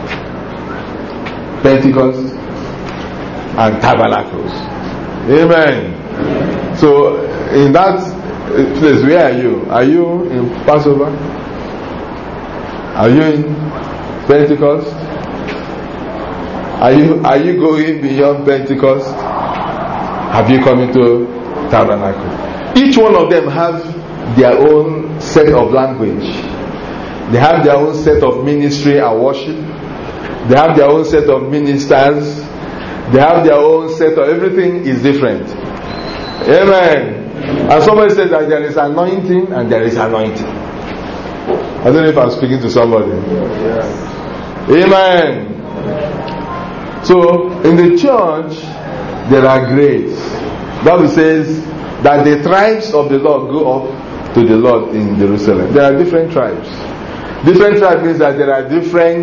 Pentecost, and Tabernacles. Amen. So in that place, where are you? Are you in Passover? Are you in Pentecost? Are you going beyond Pentecost? Have you come into Tabernacle? Each one of them have their own set of language. They have their own set of ministry and worship. They have their own set of ministers. They have their own set of everything is different. Amen. And somebody said that there is anointing and there is anointing. I don't know if I'm speaking to somebody. Amen. So in the church there are grades. Bible says that the tribes of the Lord go up to the Lord in Jerusalem. There are different tribes. Different tribes means that there are different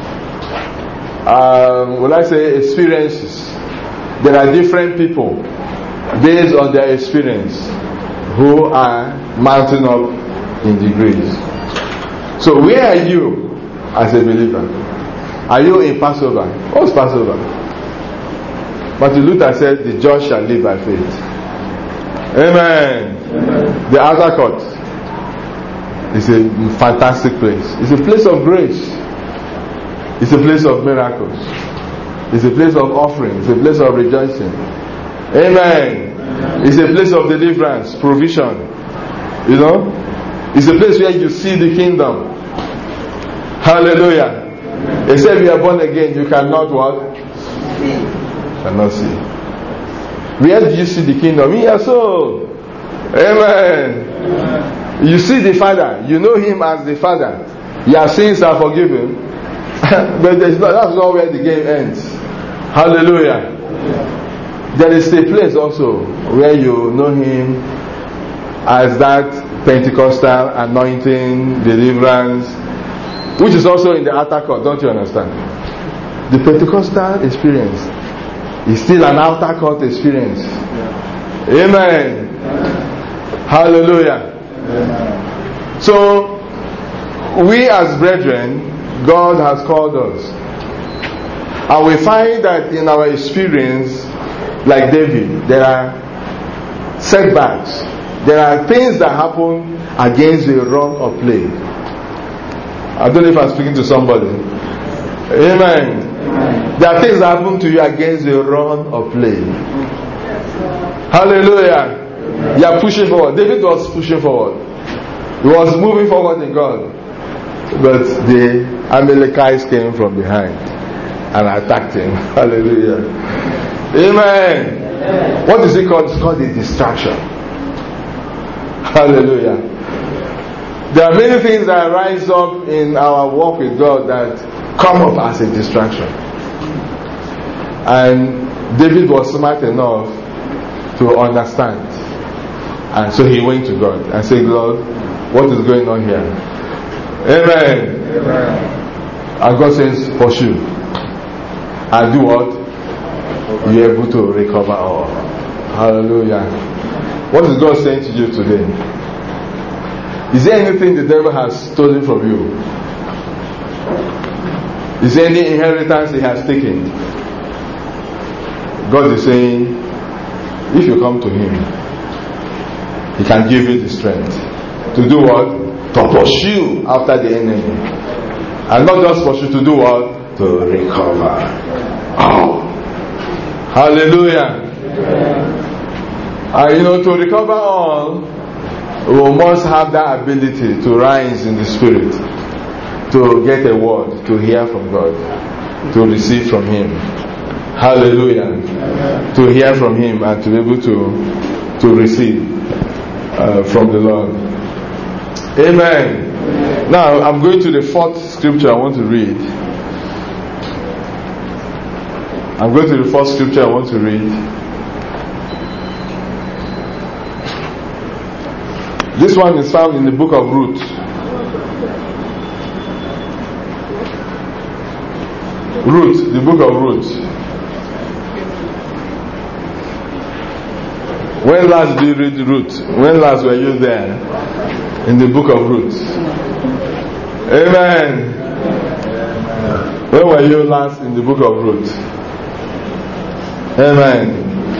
experiences. There are different people based on their experience who are mounting up in degrees. So where are you as a believer? Are you in Passover? What's Passover? Martin Luther said the just shall live by faith. Amen. The outer court is a fantastic place. It's a place of grace. It's a place of miracles. It's a place of offering. It's a place of rejoicing. Amen. It's a place of deliverance, provision. You know? It's a place where you see the kingdom. Hallelujah. Except you are born again, you cannot what? Cannot see. Where do you see the kingdom? In your soul. Amen. You see the Father. You know Him as the Father. Your sins are forgiven. But that's not where the game ends. Hallelujah. There is a place also where you know Him as that Pentecostal anointing, deliverance, which is also in the outer court. Don't you understand? The Pentecostal experience is still an outer court experience. Amen. Hallelujah. So we as brethren, God has called us, and we find that in our experience, like David, there are setbacks. There are things that happen against the run of play. I don't know if I'm speaking to somebody. Amen. There are things that happen to you against the run of play. Hallelujah. You are pushing forward. David was pushing forward. He was moving forward in God. But the Amalekites came from behind and attacked him. Hallelujah. Amen. What is it called? It's called a distraction. Hallelujah. There are many things that rise up in our walk with God that come up as a distraction. And David was smart enough to understand. And so he went to God and said, Lord, what is going on here? Amen. Amen. And God says, pursue. And do what? You're able to recover all. Hallelujah. What is God saying to you today? Is there anything the devil has stolen from you? Is there any inheritance he has taken? God is saying, if you come to him, he can give you the strength to do what? To pursue after the enemy. And not just pursue, to do what? To recover. Oh. Hallelujah. To recover all, we must have that ability to rise in the spirit, to get a word, to hear from God, to receive from Him. Hallelujah. To hear from Him and to be able to receive from the Lord. Amen. Now I'm going to the 4th scripture I want to read. I'm going to the 4th scripture I want to read. This one is found in the book of Ruth. Ruth, the book of Ruth. When last did you read Ruth? When last were you there? In the book of Ruth. Amen. When were you last in the book of Ruth? Amen.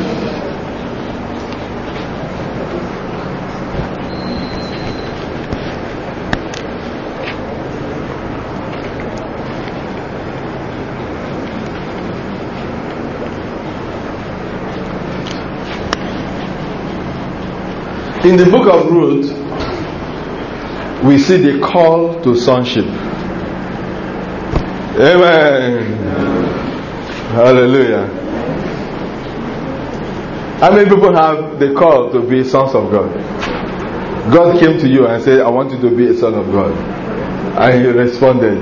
In the book of Ruth, we see the call to sonship. Amen. Hallelujah. How many people have the call to be sons of God? God came to you and said, I want you to be a son of God. And you responded.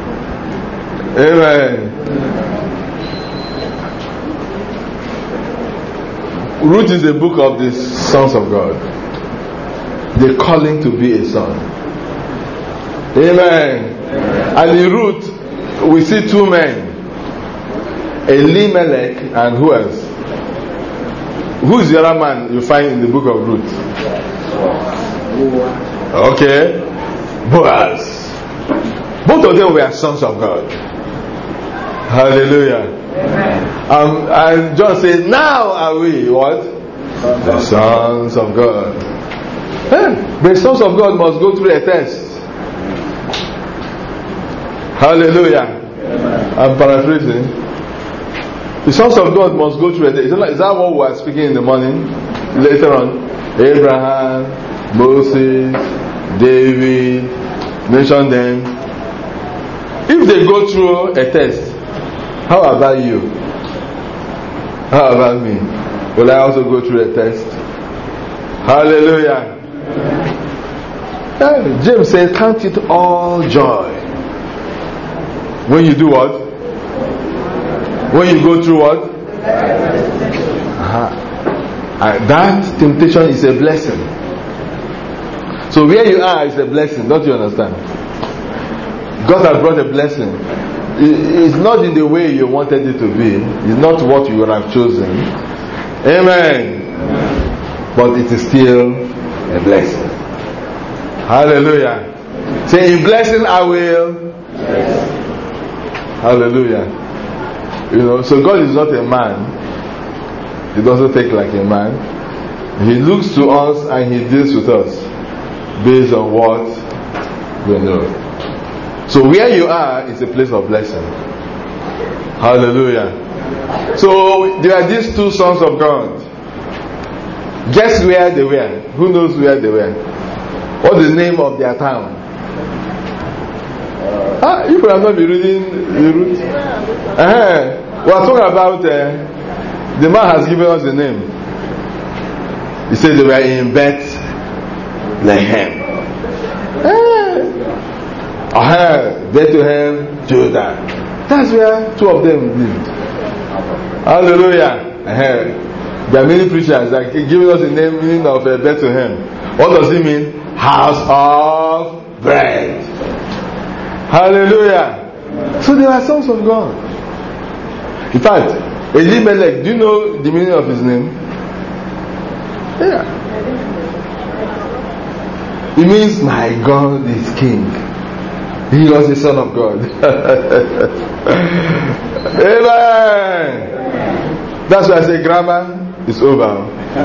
Amen. Ruth is a book of the sons of God. The calling to be a son. Amen. And in Ruth, we see two men. Elimelech and who else? Who is the other man you find in the book of Ruth? Okay. Boaz. Both of them were sons of God. Hallelujah. And John says, now are we what? The sons of God. The sons of God must go through a test. Hallelujah. I'm paraphrasing. The sons of God must go through a test. Is that what we are speaking in the morning? Later on, Abraham, Moses, David, mention them. If they go through a test, how about you? How about me? Will I also go through a test? Hallelujah. James says, count it all joy. When you do what? When you go through what? That temptation is a blessing. So where you are is a blessing. Don't you understand? God has brought a blessing. It's not in the way you wanted it to be. It's not what you would have chosen. Amen. But it is still a blessing. Hallelujah. Say, in blessing I will. Yes. Hallelujah. So God is not a man. He doesn't think like a man. He looks to us and He deals with us based on what we know. So where you are is a place of blessing. Hallelujah. So there are these two sons of God. Guess where they were? Who knows where they were? What is the name of their town? You could have not been reading the route. We are talking about the man has given us the name. He said they were in Bethlehem. Bethlehem, Judah. That's where two of them lived. Hallelujah. There are many preachers that giving us the meaning of Bethlehem. What does it mean? House of bread. Hallelujah. So they are sons of God. In fact, Elimelech, do you know the meaning of his name? Yeah. It means my God is king. He was the son of God. Amen. That's why I say grammar is over.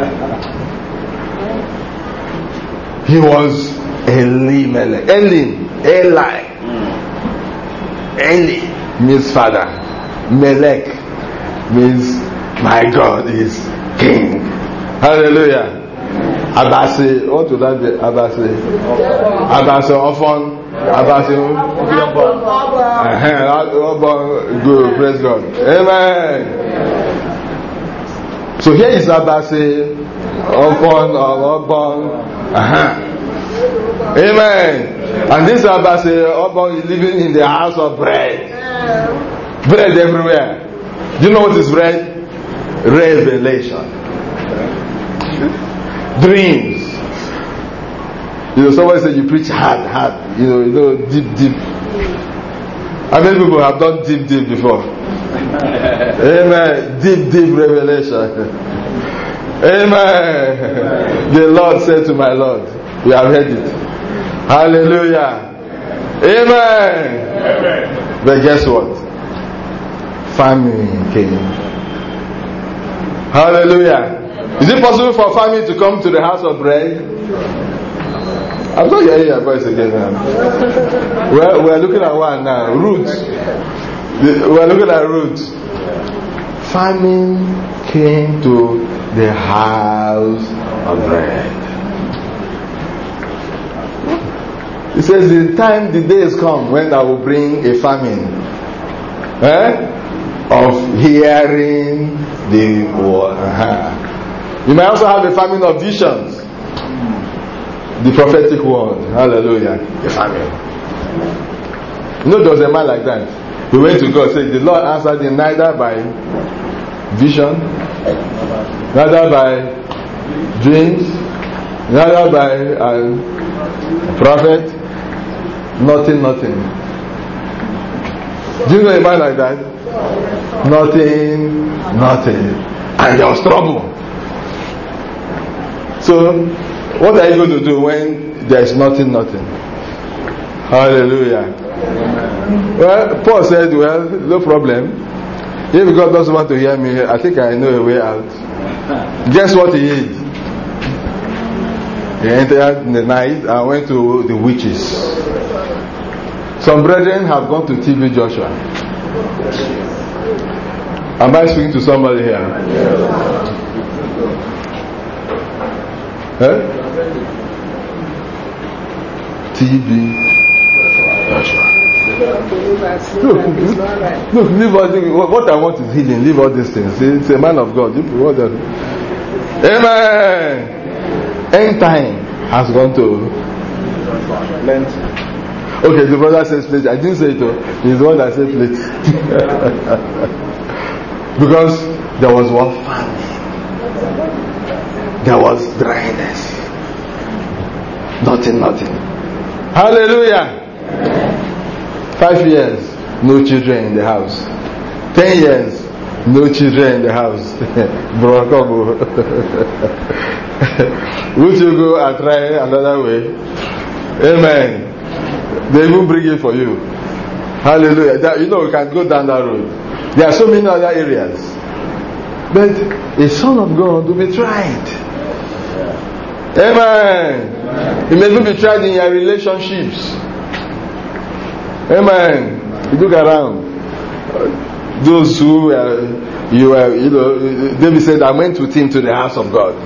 He was Elimelech. Eli means father. Melech means my God is king. Hallelujah. Abasi, what would that be? Abasi often. Abasi. Good, praise God. Amen. So here is Abasi often. Amen. And this Abasi often is living in the house of bread. Bread everywhere. Do you know what is bread? Revelation. Dreams. Somebody said you preach hard, deep. How many people have done deep before? Amen. Deep revelation. Amen. The Lord said to my Lord, we have heard it. Hallelujah. Amen. But guess what? Famine came. Hallelujah. Is it possible for famine to come to the house of bread? I'm not hearing your voice again now. We're looking at one now. Ruth. We're looking at Ruth. Famine came to the house of bread. It says the days come when I will bring a famine of hearing the word. You might also have a famine of visions. The prophetic word. Hallelujah. A famine. You know there was a man like that. He went to God and said, the Lord answered him neither by vision, neither by dreams, neither by a prophet. Nothing. Do you know a man like that? Nothing. And there was trouble. So, what are you going to do when there is nothing? Hallelujah. Well, Paul said, well, no problem. If God doesn't want to hear me, I think I know a way out. Guess what he did? He entered in the night and went to the witches. Some brethren have gone to TB Joshua. Am I speaking to somebody here? TB Joshua. Look, leave all things. What I want is healing. Leave all these things. It's a man of God. Amen. End time has gone to Lent. Okay, the brother says plate. I didn't say it. He's the one that said plate. Because there was what? Famine. There was dryness. Nothing. Hallelujah. 5 years, no children in the house. 10 years, no children in the house. Bro, would you go and try another way? Amen. They will bring it for you. Hallelujah. You know, we can go down that road. There are so many other areas. But a son of God will be tried. Amen. He may be tried in your relationships. Amen. You look around. Those who David said, I went with him to the house of God.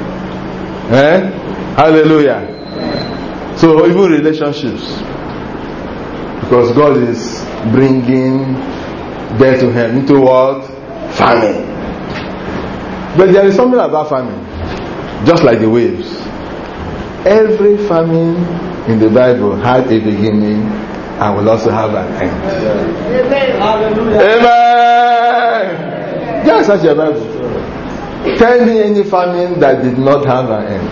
Hallelujah. So even relationships, because God is bringing death to him into what? Famine. But there is something about famine, just like the waves. Every famine in the Bible had a beginning and will also have an end. Amen. Amen. Just such a Bible. Tell me any famine that did not have an end.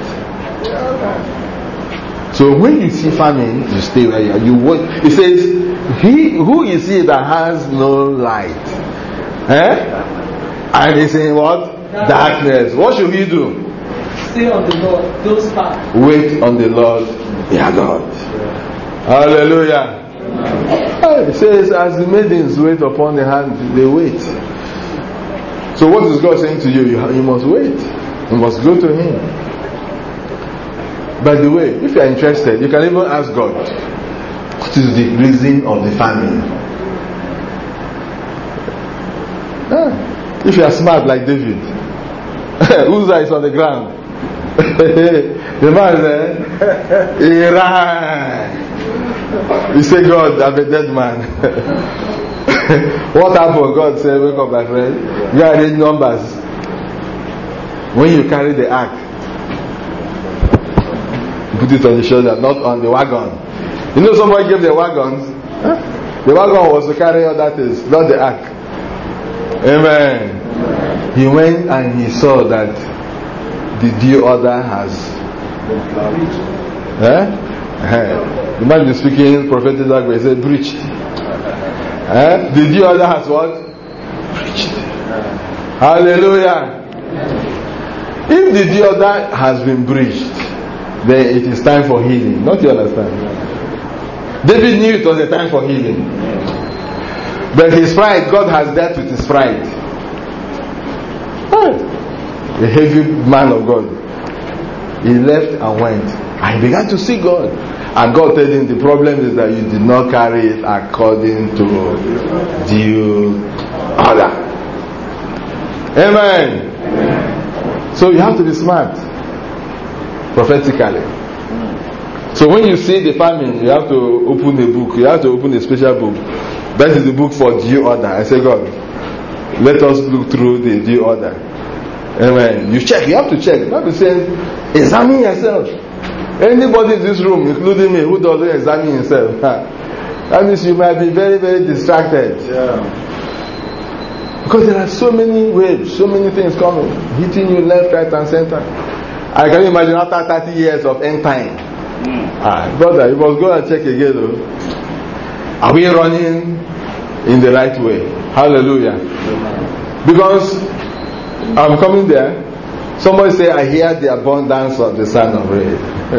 So when you see famine, you stay where you are. You watch. It says, who is he that has no light? And he's in what? Darkness. What should he do? Stay on the Lord. Don't stop. Wait on the Lord, their God. Hallelujah. It says, as the maidens wait upon the hand, they wait. So what is God saying to you? You must wait. You must go to Him. By the way, if you are interested, you can even ask God, what is the reason of the famine? If you are smart like David, Uzzah is on the ground. The man said, he ran. He said, God, I'm a dead man. What happened? God said, wake up, my friend. You are in numbers. When you carry the ark, put it on the shoulder, not on the wagon. You know, somebody gave the wagons. The wagon was to carry all that is, not the ark. Amen. He went and he saw that the due order has. The man is speaking prophetic language. He said, breached. The due order has what? Preached. Hallelujah. If the due order has been breached, then it is time for healing. Don't you understand? David knew it was a time for healing. But his pride, God has dealt with his pride. A heavy man of God. He left and went. And he began to see God. And God told him, the problem is that you did not carry it according to due order. Amen. So you have to be smart. Prophetically. So when you see the famine, you have to open a book. You have to open a special book. That is the book for due order. I say, God, let us look through the due order. Amen. You check. You have to check. You have to say, examine yourself. Anybody in this room, including me, who doesn't examine himself, that means you might be very, very distracted. Yeah. Because there are so many waves, so many things coming, hitting you left, right, and center. I can imagine after 30 years of end time. Brother, you must go and check again. Though. Are we running in the right way? Hallelujah. Because I'm coming there. Somebody say, I hear the abundance of the Son of Rain.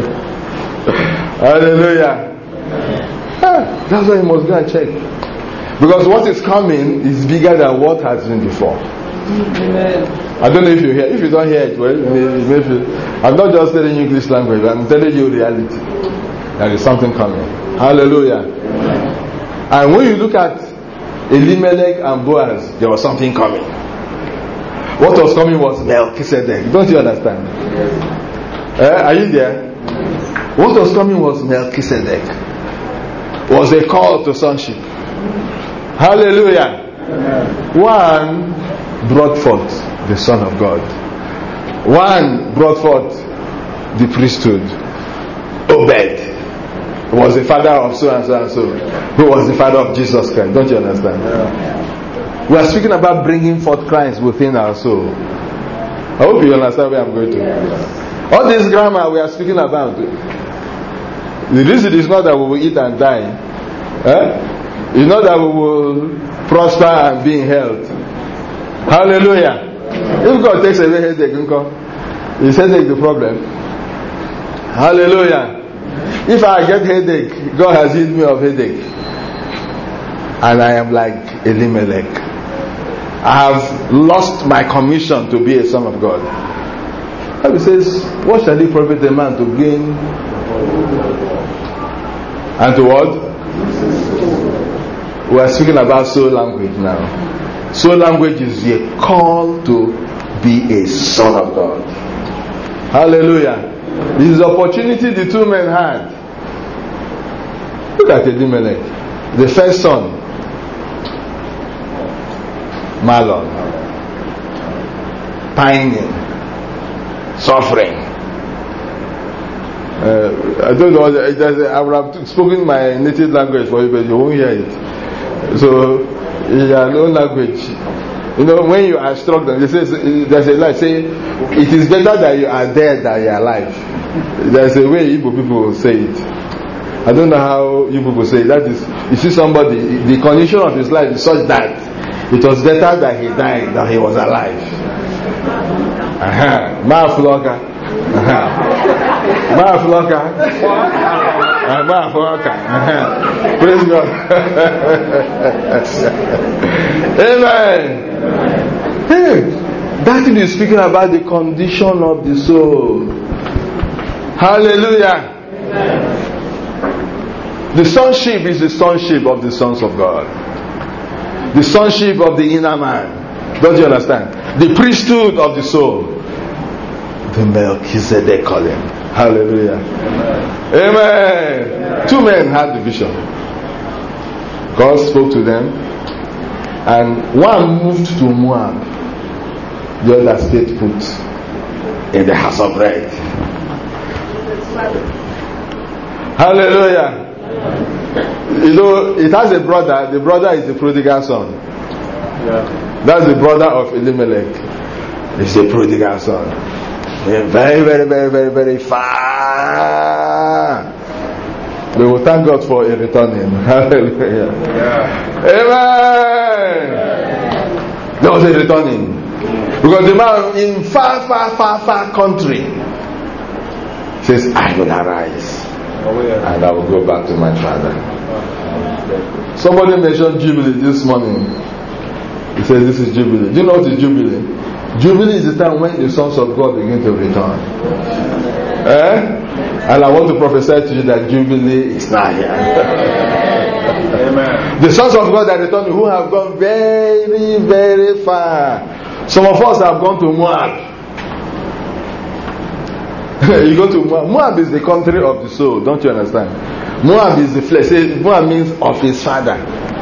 Hallelujah. That's why you must go and check. Because what is coming is bigger than what has been before. Amen. I don't know if you hear. If you don't hear it, well, maybe I'm not just telling you English language. I'm telling you reality. There is something coming. Hallelujah. And when you look at Elimelech and Boaz, there was something coming. What was coming was Melchizedek. Don't you understand? Are you there? What was coming was Melchizedek. Was a call to sonship. Hallelujah. One brought forth the Son of God. One brought forth the priesthood. Obed was the father of so and so and so, who was the father of Jesus Christ. Don't you understand? We are speaking about bringing forth Christ within our soul. I hope you understand where I'm going to. All this grammar we are speaking about, the reason is not that we will eat and die. It's not that we will prosper and be in health. Hallelujah. If God takes away headache, is headache the problem? Hallelujah. If I get headache, God has healed me of headache. And I am like Elimelech. I have lost my commission to be a son of God. The Bible says, what shall it profit a man to gain and to what? We are speaking about soul language now. Soul language is a call to be a son of God. Hallelujah. This is the opportunity the two men had. Look at Elimelech. The first son, Mahlon, pining, suffering. I don't know. I would have spoken my native language for you, but you won't hear it. So, in your own language, you know, when you are struggling, there's a line say, it is better that you are dead than you are alive. There's a way Igbo people say it. I don't know how Igbo people say it. That is, you see somebody, the condition of his life is such that it was better that he died than he was alive. Ma'afloka. Praise God. Amen. Hey, that thing is speaking about the condition of the soul. Hallelujah. The sonship is the sonship of the sons of God. The sonship of the inner man. Don't you understand? The priesthood of the soul. The Melchizedek calling. Hallelujah. Amen. Two men had the vision. God spoke to them, and one moved to Moab, the other stayed put in the house of bread. Hallelujah. You know, it has a brother. The brother is the prodigal son. Yeah. That's the brother of Elimelech. It's the prodigal son. Very, very, very, very, very far. We will thank God for a returning. Hallelujah. Amen. There was a returning. Because the man in far country says, I will arise and I will go back to my father. Somebody mentioned Jubilee this morning. He says this is Jubilee. Do you know what is Jubilee? Jubilee is the time when the sons of God begin to return. And I want to prophesy to you that Jubilee is not here. Amen. The sons of God that return who have gone very, very far. Some of us have gone to Moab. You go to Moab. Moab is the country of the soul. Don't you understand? Moab is the flesh. Moab means of his father.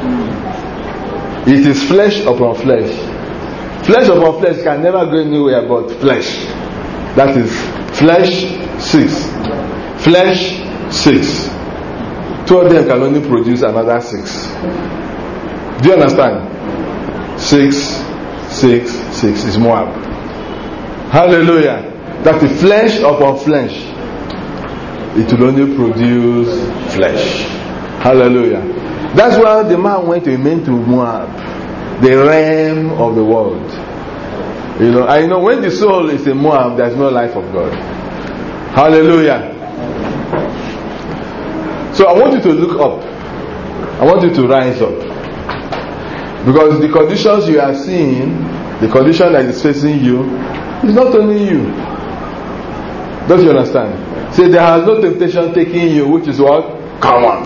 It is flesh upon flesh. Flesh upon flesh can never go anywhere but flesh. That is flesh 6. Flesh 6. 2 of them can only produce another 6. Do you understand? 6 is Moab. Hallelujah. That the flesh upon flesh, it will only produce flesh. Hallelujah. That's why the man went to Moab, the realm of the world. I know when the soul is in Moab, there's no life of God. Hallelujah. So I want you to look up. I want you to rise up. Because the conditions you are seeing, the condition that is facing you, is not only you. Don't you understand? Say there has no temptation taking you, which is what? Come on.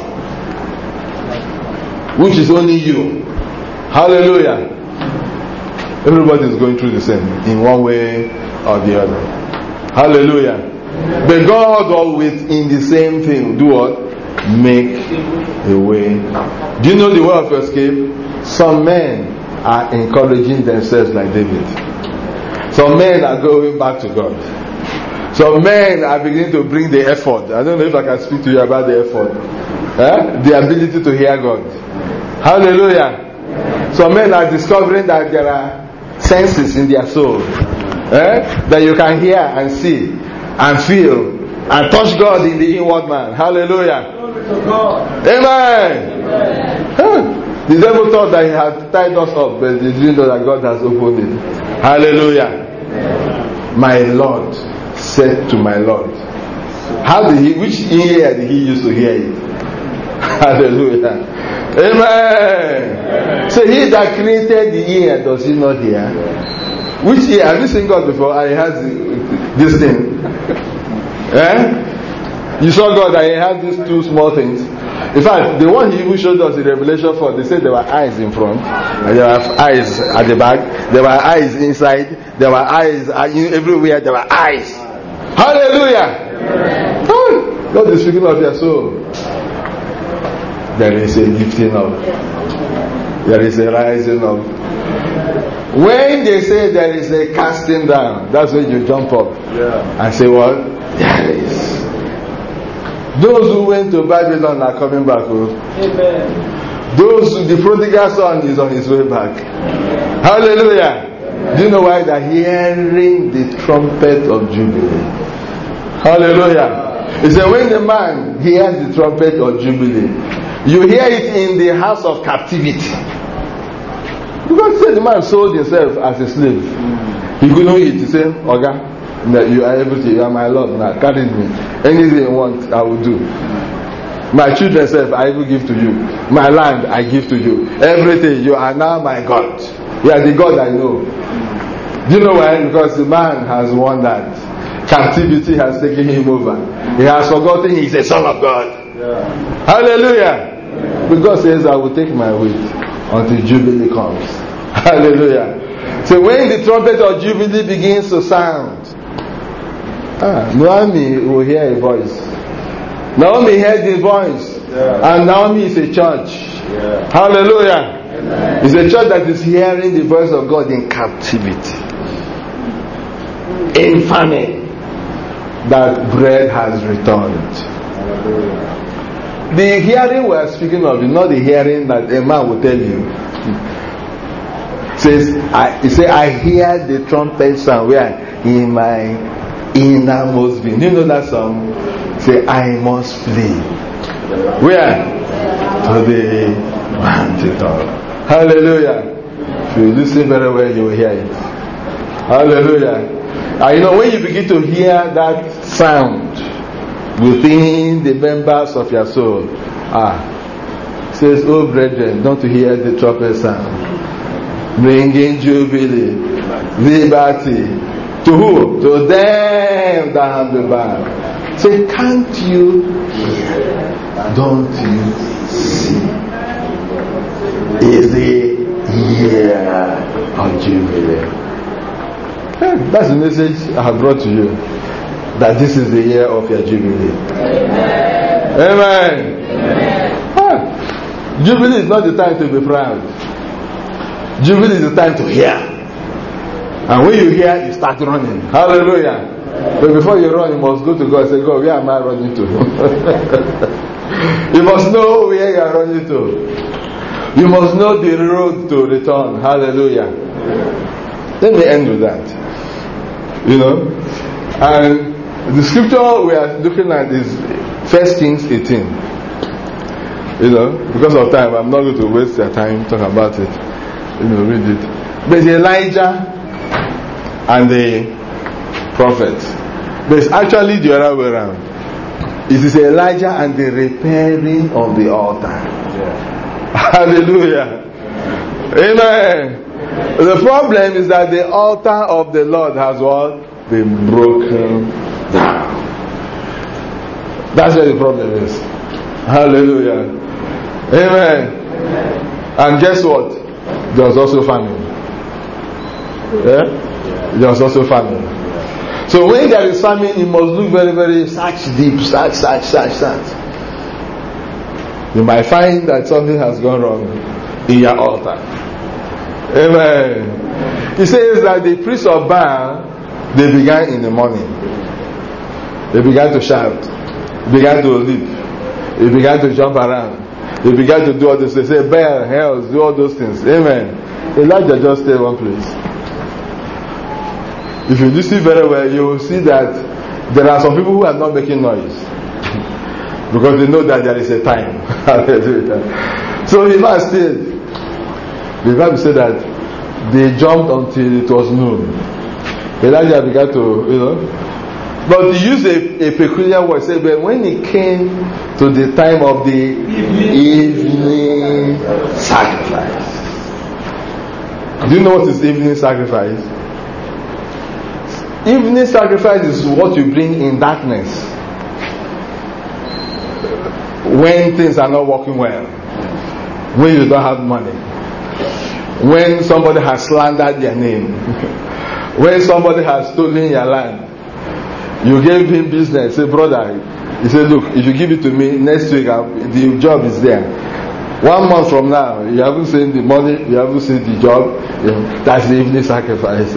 Which is only you. Hallelujah. Everybody is going through the same in one way or the other. Hallelujah. But God always in the same thing do what? Make a way. Do you know the way of escape? Some men are encouraging themselves like David. Some men are going back to God. Some men are beginning to bring the effort. I don't know if I can speak to you about the effort. The ability to hear God. Hallelujah. Some men are discovering that there are senses in their soul that you can hear and see and feel and touch God in the inward man. Hallelujah. Amen. The devil thought that he had tied us up, but he didn't know that God has opened it. Hallelujah. My Lord said to my Lord. Which ear did he use to hear it? Hallelujah. Amen. So he that created the ear, does he not hear? Which ear? Have you seen God before? And he has this thing. You saw God and he had these two small things. In fact, the one he even showed us in Revelation 4, they said there were eyes in front, and there were eyes at the back, there were eyes inside, there were eyes everywhere, there were eyes. Hallelujah. God is speaking of your soul. There is a lifting up. There is a rising up. When they say there is a casting down, that's when you jump up and say, what? There is. Those who went to Babylon are coming back. Amen. The prodigal son is on his way back. Hallelujah. Do you know why? They're hearing the trumpet of Jubilee. Hallelujah. He said, when the man hears the trumpet of Jubilee, you hear it in the house of captivity. Because the man sold himself as a slave. He couldn't eat. He said, Oga, you are everything. You are my Lord. Now carry me. Anything you want, I will do. My children self, I will give to you. My land, I give to you. Everything. You are now my God. You are the God I know. Do you know why? Because the man has won that. Captivity has taken him over. He has forgotten he is a son of God. Hallelujah. But God says, I will take my weight until Jubilee comes. Hallelujah. So when the trumpet of Jubilee begins to sound, Naomi will hear a voice. Naomi heard the voice. And Naomi is a church. Hallelujah. It's a church that is hearing the voice of God in captivity, in famine. That bread has returned. The hearing we are speaking of is not the hearing that a man will tell you. He says, I hear the trumpet sound where in my innermost being. Do you know that song? Say, I must flee Where? To the mountaintop. Hallelujah. If you listen very well, you will hear it. Hallelujah. And you know, when you begin to hear that sound within the members of your soul, it says, oh brethren, don't hear the trumpet sound, bringing jubilee, liberty. To who? To them that have the bag. Say, can't you hear? Don't you see? Is the year of jubilee. That's the message I have brought to you. That this is the year of your jubilee. Amen. Amen. Jubilee is not the time to be proud. Jubilee is the time to hear. And when you hear, you start running. Hallelujah. But before you run, you must go to God and say, God, where am I running to? You must know where you are running to. You must know the road to return. Hallelujah. Let me end with that. You know, and the scripture we are looking at is 1 Kings 18. You know, because of time, I'm not going to waste your time talking about it. You know, read it. But it's Elijah and the prophet. But it's actually the other way around. It is Elijah and the repairing of the altar. Yeah. Hallelujah. Amen. The problem is that the altar of the Lord has what? Been broken down. That's where the problem is. Hallelujah. Amen. And guess what? There was also famine. Yeah? There was also famine. So when there is famine, you must look very, very search deep, search. You might find that something has gone wrong in your altar. Amen. He says that the priests of Baal, they began in the morning. They began to shout. Began to leap. They began to jump around. They began to do all this. They say, Baal, hells, do all those things. Amen. Elijah just stayed one place. If you listen very well, you will see that there are some people who are not making noise. Because they know that there is a time. So he must stay. The Bible said that they jumped until it was noon. Elijah began to, you know. But he used a peculiar word. Say, but when it came to the time of the evening sacrifice. Do you know what is evening sacrifice? Evening sacrifice is what you bring in darkness. When things are not working well. When you don't have money. When somebody has slandered your name. When somebody has stolen your land. You gave him business. Say, brother, he said, look, if you give it to me, next week the job is there. 1 month from now, you haven't seen the money, you haven't seen the job. That's the evening sacrifice.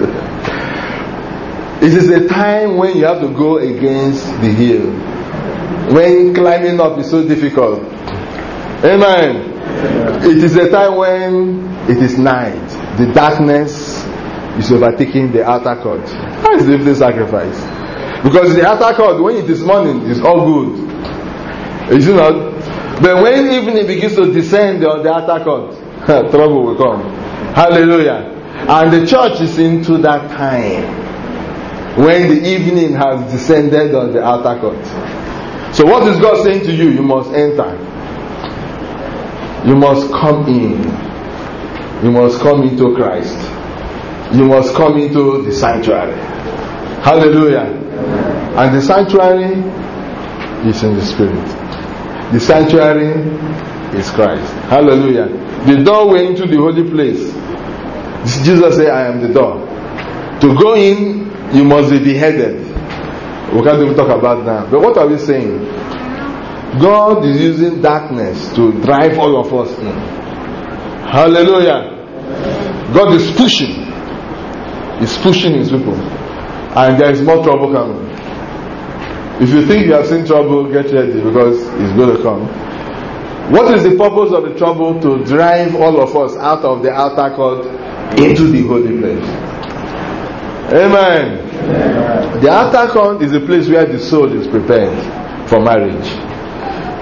It is a time when you have to go against the hill. When climbing up is so difficult. Amen. It is a time when it is night. The darkness is overtaking the outer court. That is the evening sacrifice. Because the outer court, when it is morning, is all good. Is it not? But when evening begins to descend on the outer court, trouble will come. Hallelujah. And the church is into that time when the evening has descended on the outer court. So what is God saying to you? You must enter. You must come in. You must come into Christ. You must come into the sanctuary. Hallelujah. And the sanctuary is in the Spirit. The sanctuary is Christ. Hallelujah. The doorway into the holy place. Jesus said, I am the door. To go in, you must be beheaded. We can't even talk about that. But what are we saying? God is using darkness to drive all of us in. Hallelujah. God is pushing. He's pushing his people. And there is more trouble coming. If you think you have seen trouble, get ready because it's going to come. What is the purpose of the trouble? To drive all of us out of the outer court into the holy place. Amen. The outer court is a place where the soul is prepared for marriage.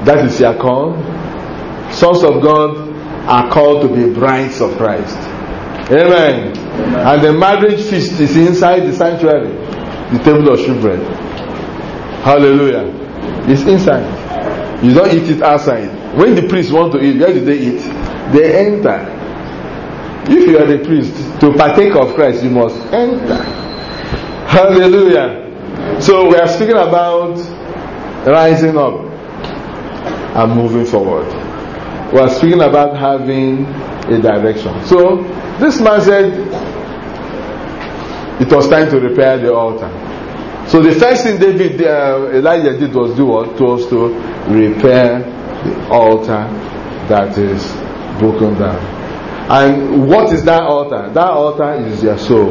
That is your call. Sons of God are called to be brides of Christ. Amen. And the marriage feast is inside the sanctuary, the table of shewbread. Hallelujah. It's inside. You don't eat it outside. When the priests want to eat, where do they eat? They enter. If you are the priest, to partake of Christ, you must enter. Hallelujah. So we are speaking about rising up and moving forward. We are speaking about having a direction. So this man said it was time to repair the altar. So the first thing Elijah did was to repair the altar that is broken down. And what is that altar? That altar is your soul.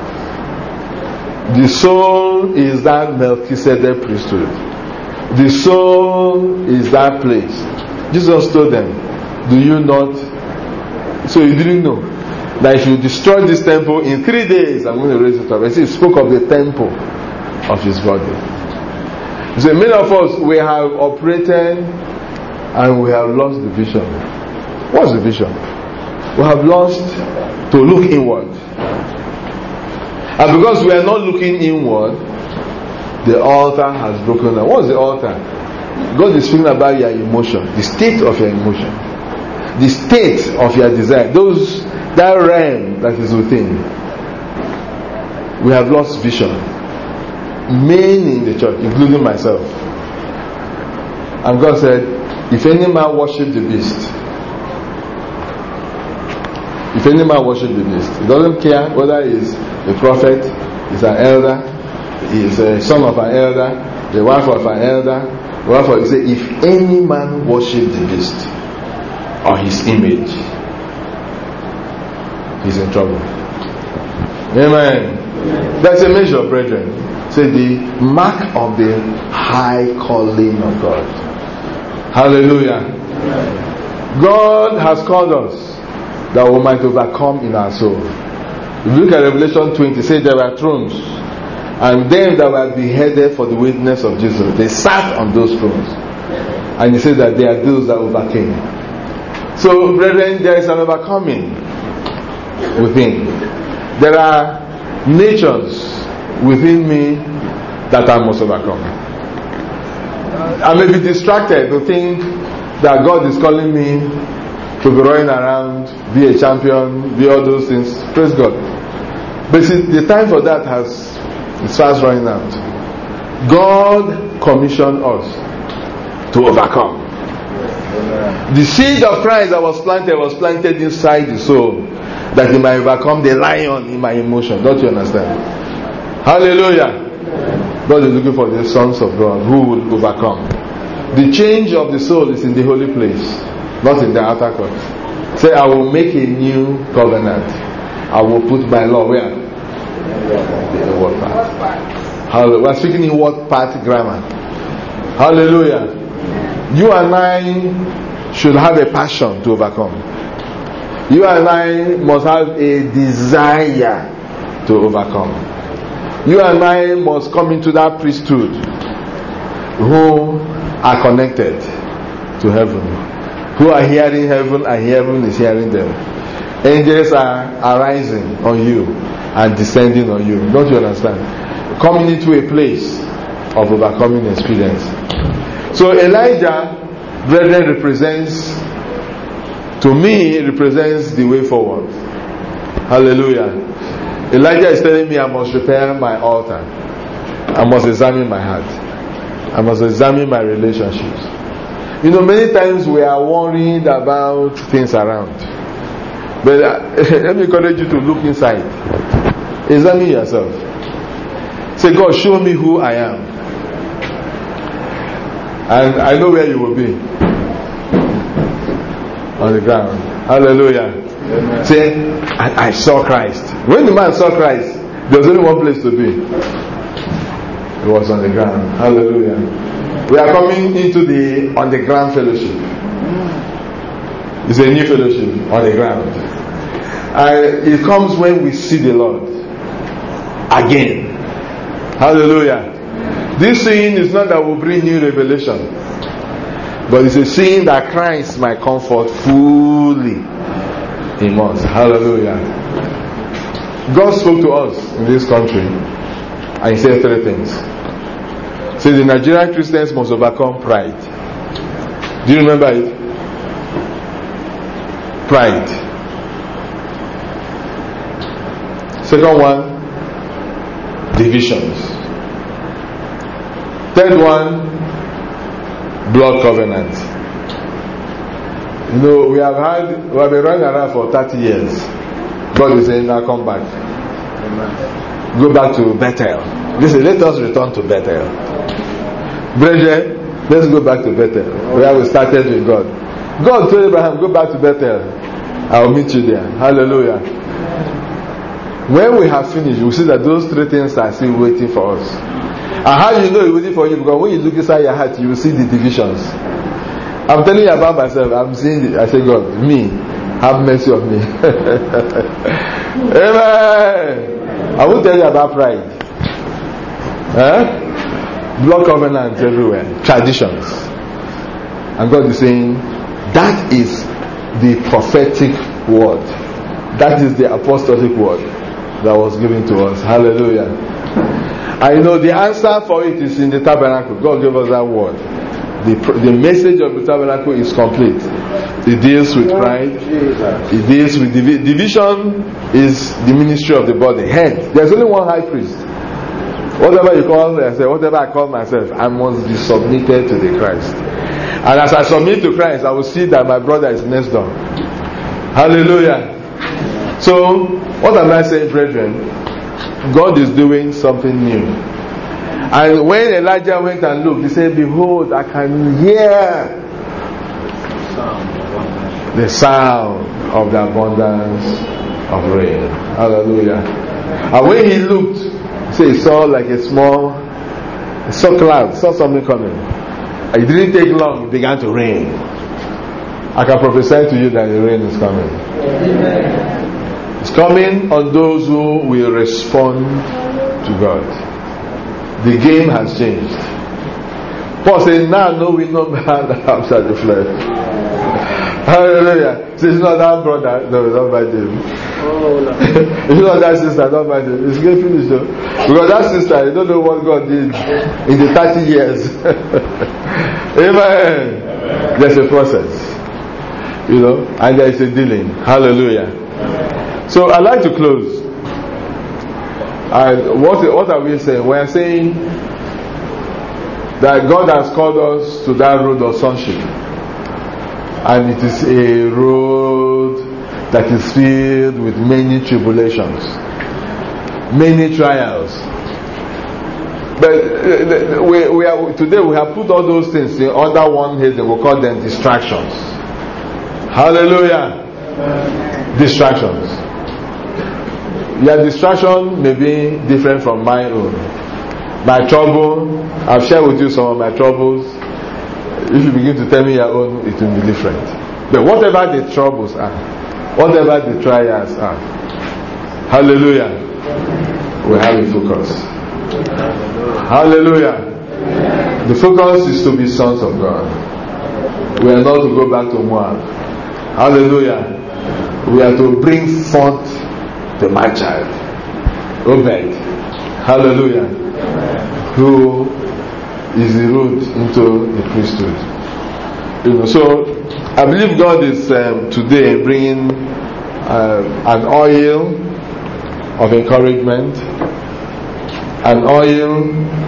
The soul is that Melchizedek priesthood. The soul is that place. Jesus told them, do you not? So you didn't know that if you destroy this temple in 3 days, I'm going to raise it up. He spoke of the temple of his body. So many of us, we have operated and we have lost the vision. What's the vision? We have lost to look inward. And because we are not looking inward, the altar has broken down. What's the altar? God is speaking about your emotion, the state of your emotion, the state of your desire, that realm that is within. We have lost vision. Many in the church, including myself. And God said, if any man worship the beast, if any man worship the beast, he doesn't care whether he's a prophet, he's an elder, he's a son of an elder, the wife of an elder. He said, if any man worship the beast or his image, he's in trouble. Amen. That's a measure, brethren. Say the mark of the high calling of God. Hallelujah. God has called us that we might overcome in our soul. If you look at Revelation 20, it says there were thrones, and them that were beheaded for the witness of Jesus, they sat on those thrones. And he says that they are those that overcame. So, brethren, there is an overcoming within. There are natures within me that I must overcome. I may be distracted to think that God is calling me to be running around, be a champion, be all those things. Praise God. But see, the time for that is fast running out. God commissioned us to overcome. The seed of Christ that was planted inside the soul, that he might overcome the lion in my emotion. Don't you understand? Hallelujah. God is looking for the sons of God who will overcome. The change of the soul is in the holy place, not in the outer court. Say, I will make a new covenant. I will put my law where? The word part. Hallelujah. We're speaking in word part grammar. Hallelujah. You and I should have a passion to overcome. You and I must have a desire to overcome. You and I must come into that priesthood who are connected to heaven, who are hearing heaven and heaven is hearing them. Angels are arising on you and descending on you. Don't you understand? Coming into a place of overcoming experience. So Elijah, brethren, represents the way forward. Hallelujah. Elijah is telling me I must repair my altar. I must examine my heart. I must examine my relationships. You know, many times we are worried about things around. But let me encourage you to look inside. Examine yourself. Say, God, show me who I am. And I know where you will be. On the ground. Hallelujah. Amen. Say, I saw Christ. When the man saw Christ, there was only one place to be. It was on the ground. Hallelujah. We are coming into the on the ground fellowship. It's a new fellowship on the ground. And it comes when we see the Lord again. Hallelujah. This seeing is not that will bring new revelation. But it's a seeing that Christ might comfort fully in us. Hallelujah. God spoke to us in this country and He said 3 things. He said the Nigerian Christians must overcome pride. Do you remember it? Pride. Second one, divisions. Third one, blood covenant. You know, we have been running around for 30 years. God is saying, now come back. Amen. Go back to Bethel. Listen, let us return to Bethel. Brethren, let's go back to Bethel, where we started with God. God told Abraham, go back to Bethel. I'll meet you there. Hallelujah. When we have finished, you will see that those 3 things are still waiting for us. And how you know it's waiting for you? Because when you look inside your heart, you will see the divisions. I'm telling you about myself. I'm seeing it. I say, God, me, have mercy on me. Amen. I won't tell you about pride. Blood covenants everywhere. Traditions. And God is saying, that is the prophetic word. That is the apostolic word that was given to us. Hallelujah. I know the answer for it is in the tabernacle. God gave us that word. The message of the tabernacle is complete. It deals with pride. It deals with division. Is the ministry of the body. Head. There's only one high priest. Whatever you call myself, whatever I call myself, I must be submitted to the Christ. And as I submit to Christ, I will see that my brother is next door. Hallelujah. So, what am I saying, brethren? God is doing something new. And when Elijah went and looked, he said, behold, I can hear the sound of the abundance of rain. Hallelujah. And when he looked, he saw like he saw clouds, saw something coming. It didn't take long, it began to rain. I can prophesy to you that the rain is coming. Amen. It's coming on those who will respond to God. The game has changed. Paul says, now know we no man after the flesh. Hallelujah. So it's not that brother, no, don't mind him. It's not that sister, don't mind him. It's getting finished though. Because that sister, you don't know what God did in the 30 years. Amen. There's a process. You know, and there is a dealing. Hallelujah. So I'd like to close. And what are we saying? We are saying that God has called us to that road of sonship. And it is a road that is filled with many tribulations, many trials. But today we have put all those things under one head and we call them distractions. Hallelujah. Distractions. Your distraction may be different from my own. My trouble, I've shared with you some of my troubles. If you begin to tell me your own, it will be different. But whatever the troubles are, whatever the trials are, hallelujah, we have a focus. Hallelujah. The focus is to be sons of God. We are not to go back to Moab. Hallelujah. We are to bring forth the man child, Obed. Hallelujah. Who is the road into the priesthood. You know, so I believe God is today bringing an oil of encouragement, an oil,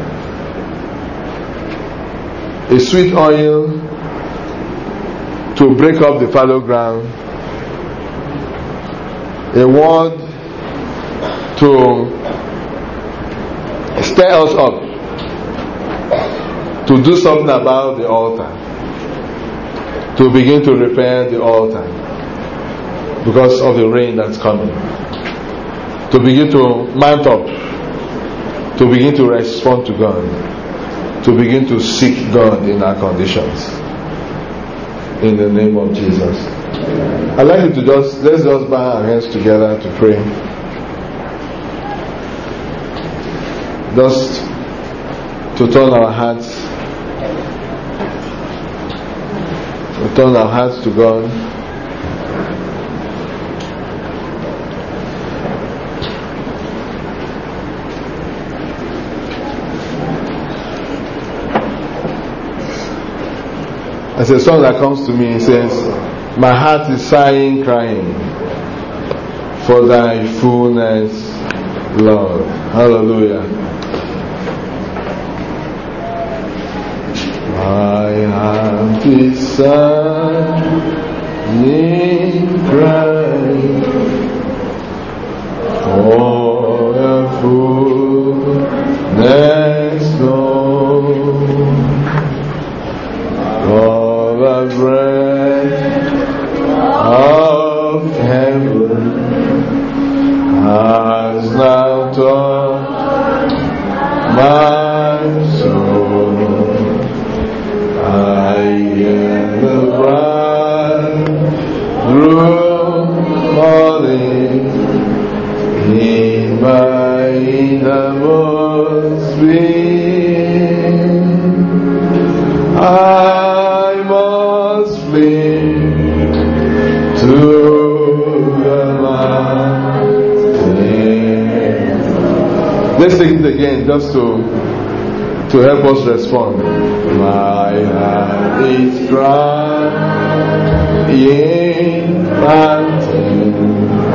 a sweet oil to break up the fallow ground, a word to stir us up to do something about the altar, to begin to repair the altar because of the rain that's coming, to begin to mount up, to begin to respond to God, to begin to seek God in our conditions. In the name of Jesus. I'd like you to let's just bow our hands together to pray. Just to turn our hearts turn our hearts to God. There's a song that comes to me. It says, my heart is sighing, crying for thy fullness, Lord. Hallelujah. My heart is sighing, crying for the fullness, Lord. For the breath of heaven has now touched my soul. I hear the bridegroom calling in my innermost being. I must flee to the mountain. Let's take it again just to help us respond. My heart is crying, panting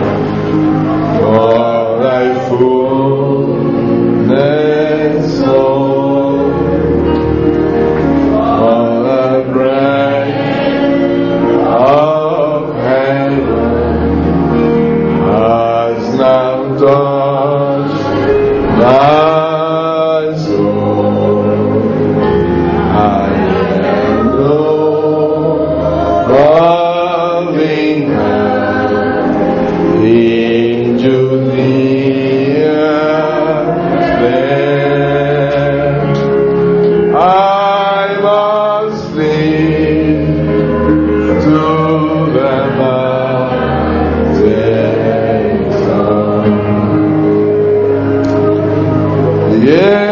for thy fullness, Lord. For the breath of heaven has now touched my soul. I am no loving hand in Judea there. I must flee to the mountains. Yeah.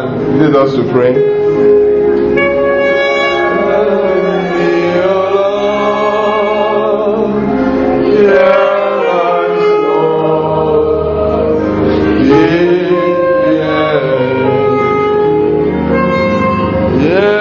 lead us to pray. Yeah.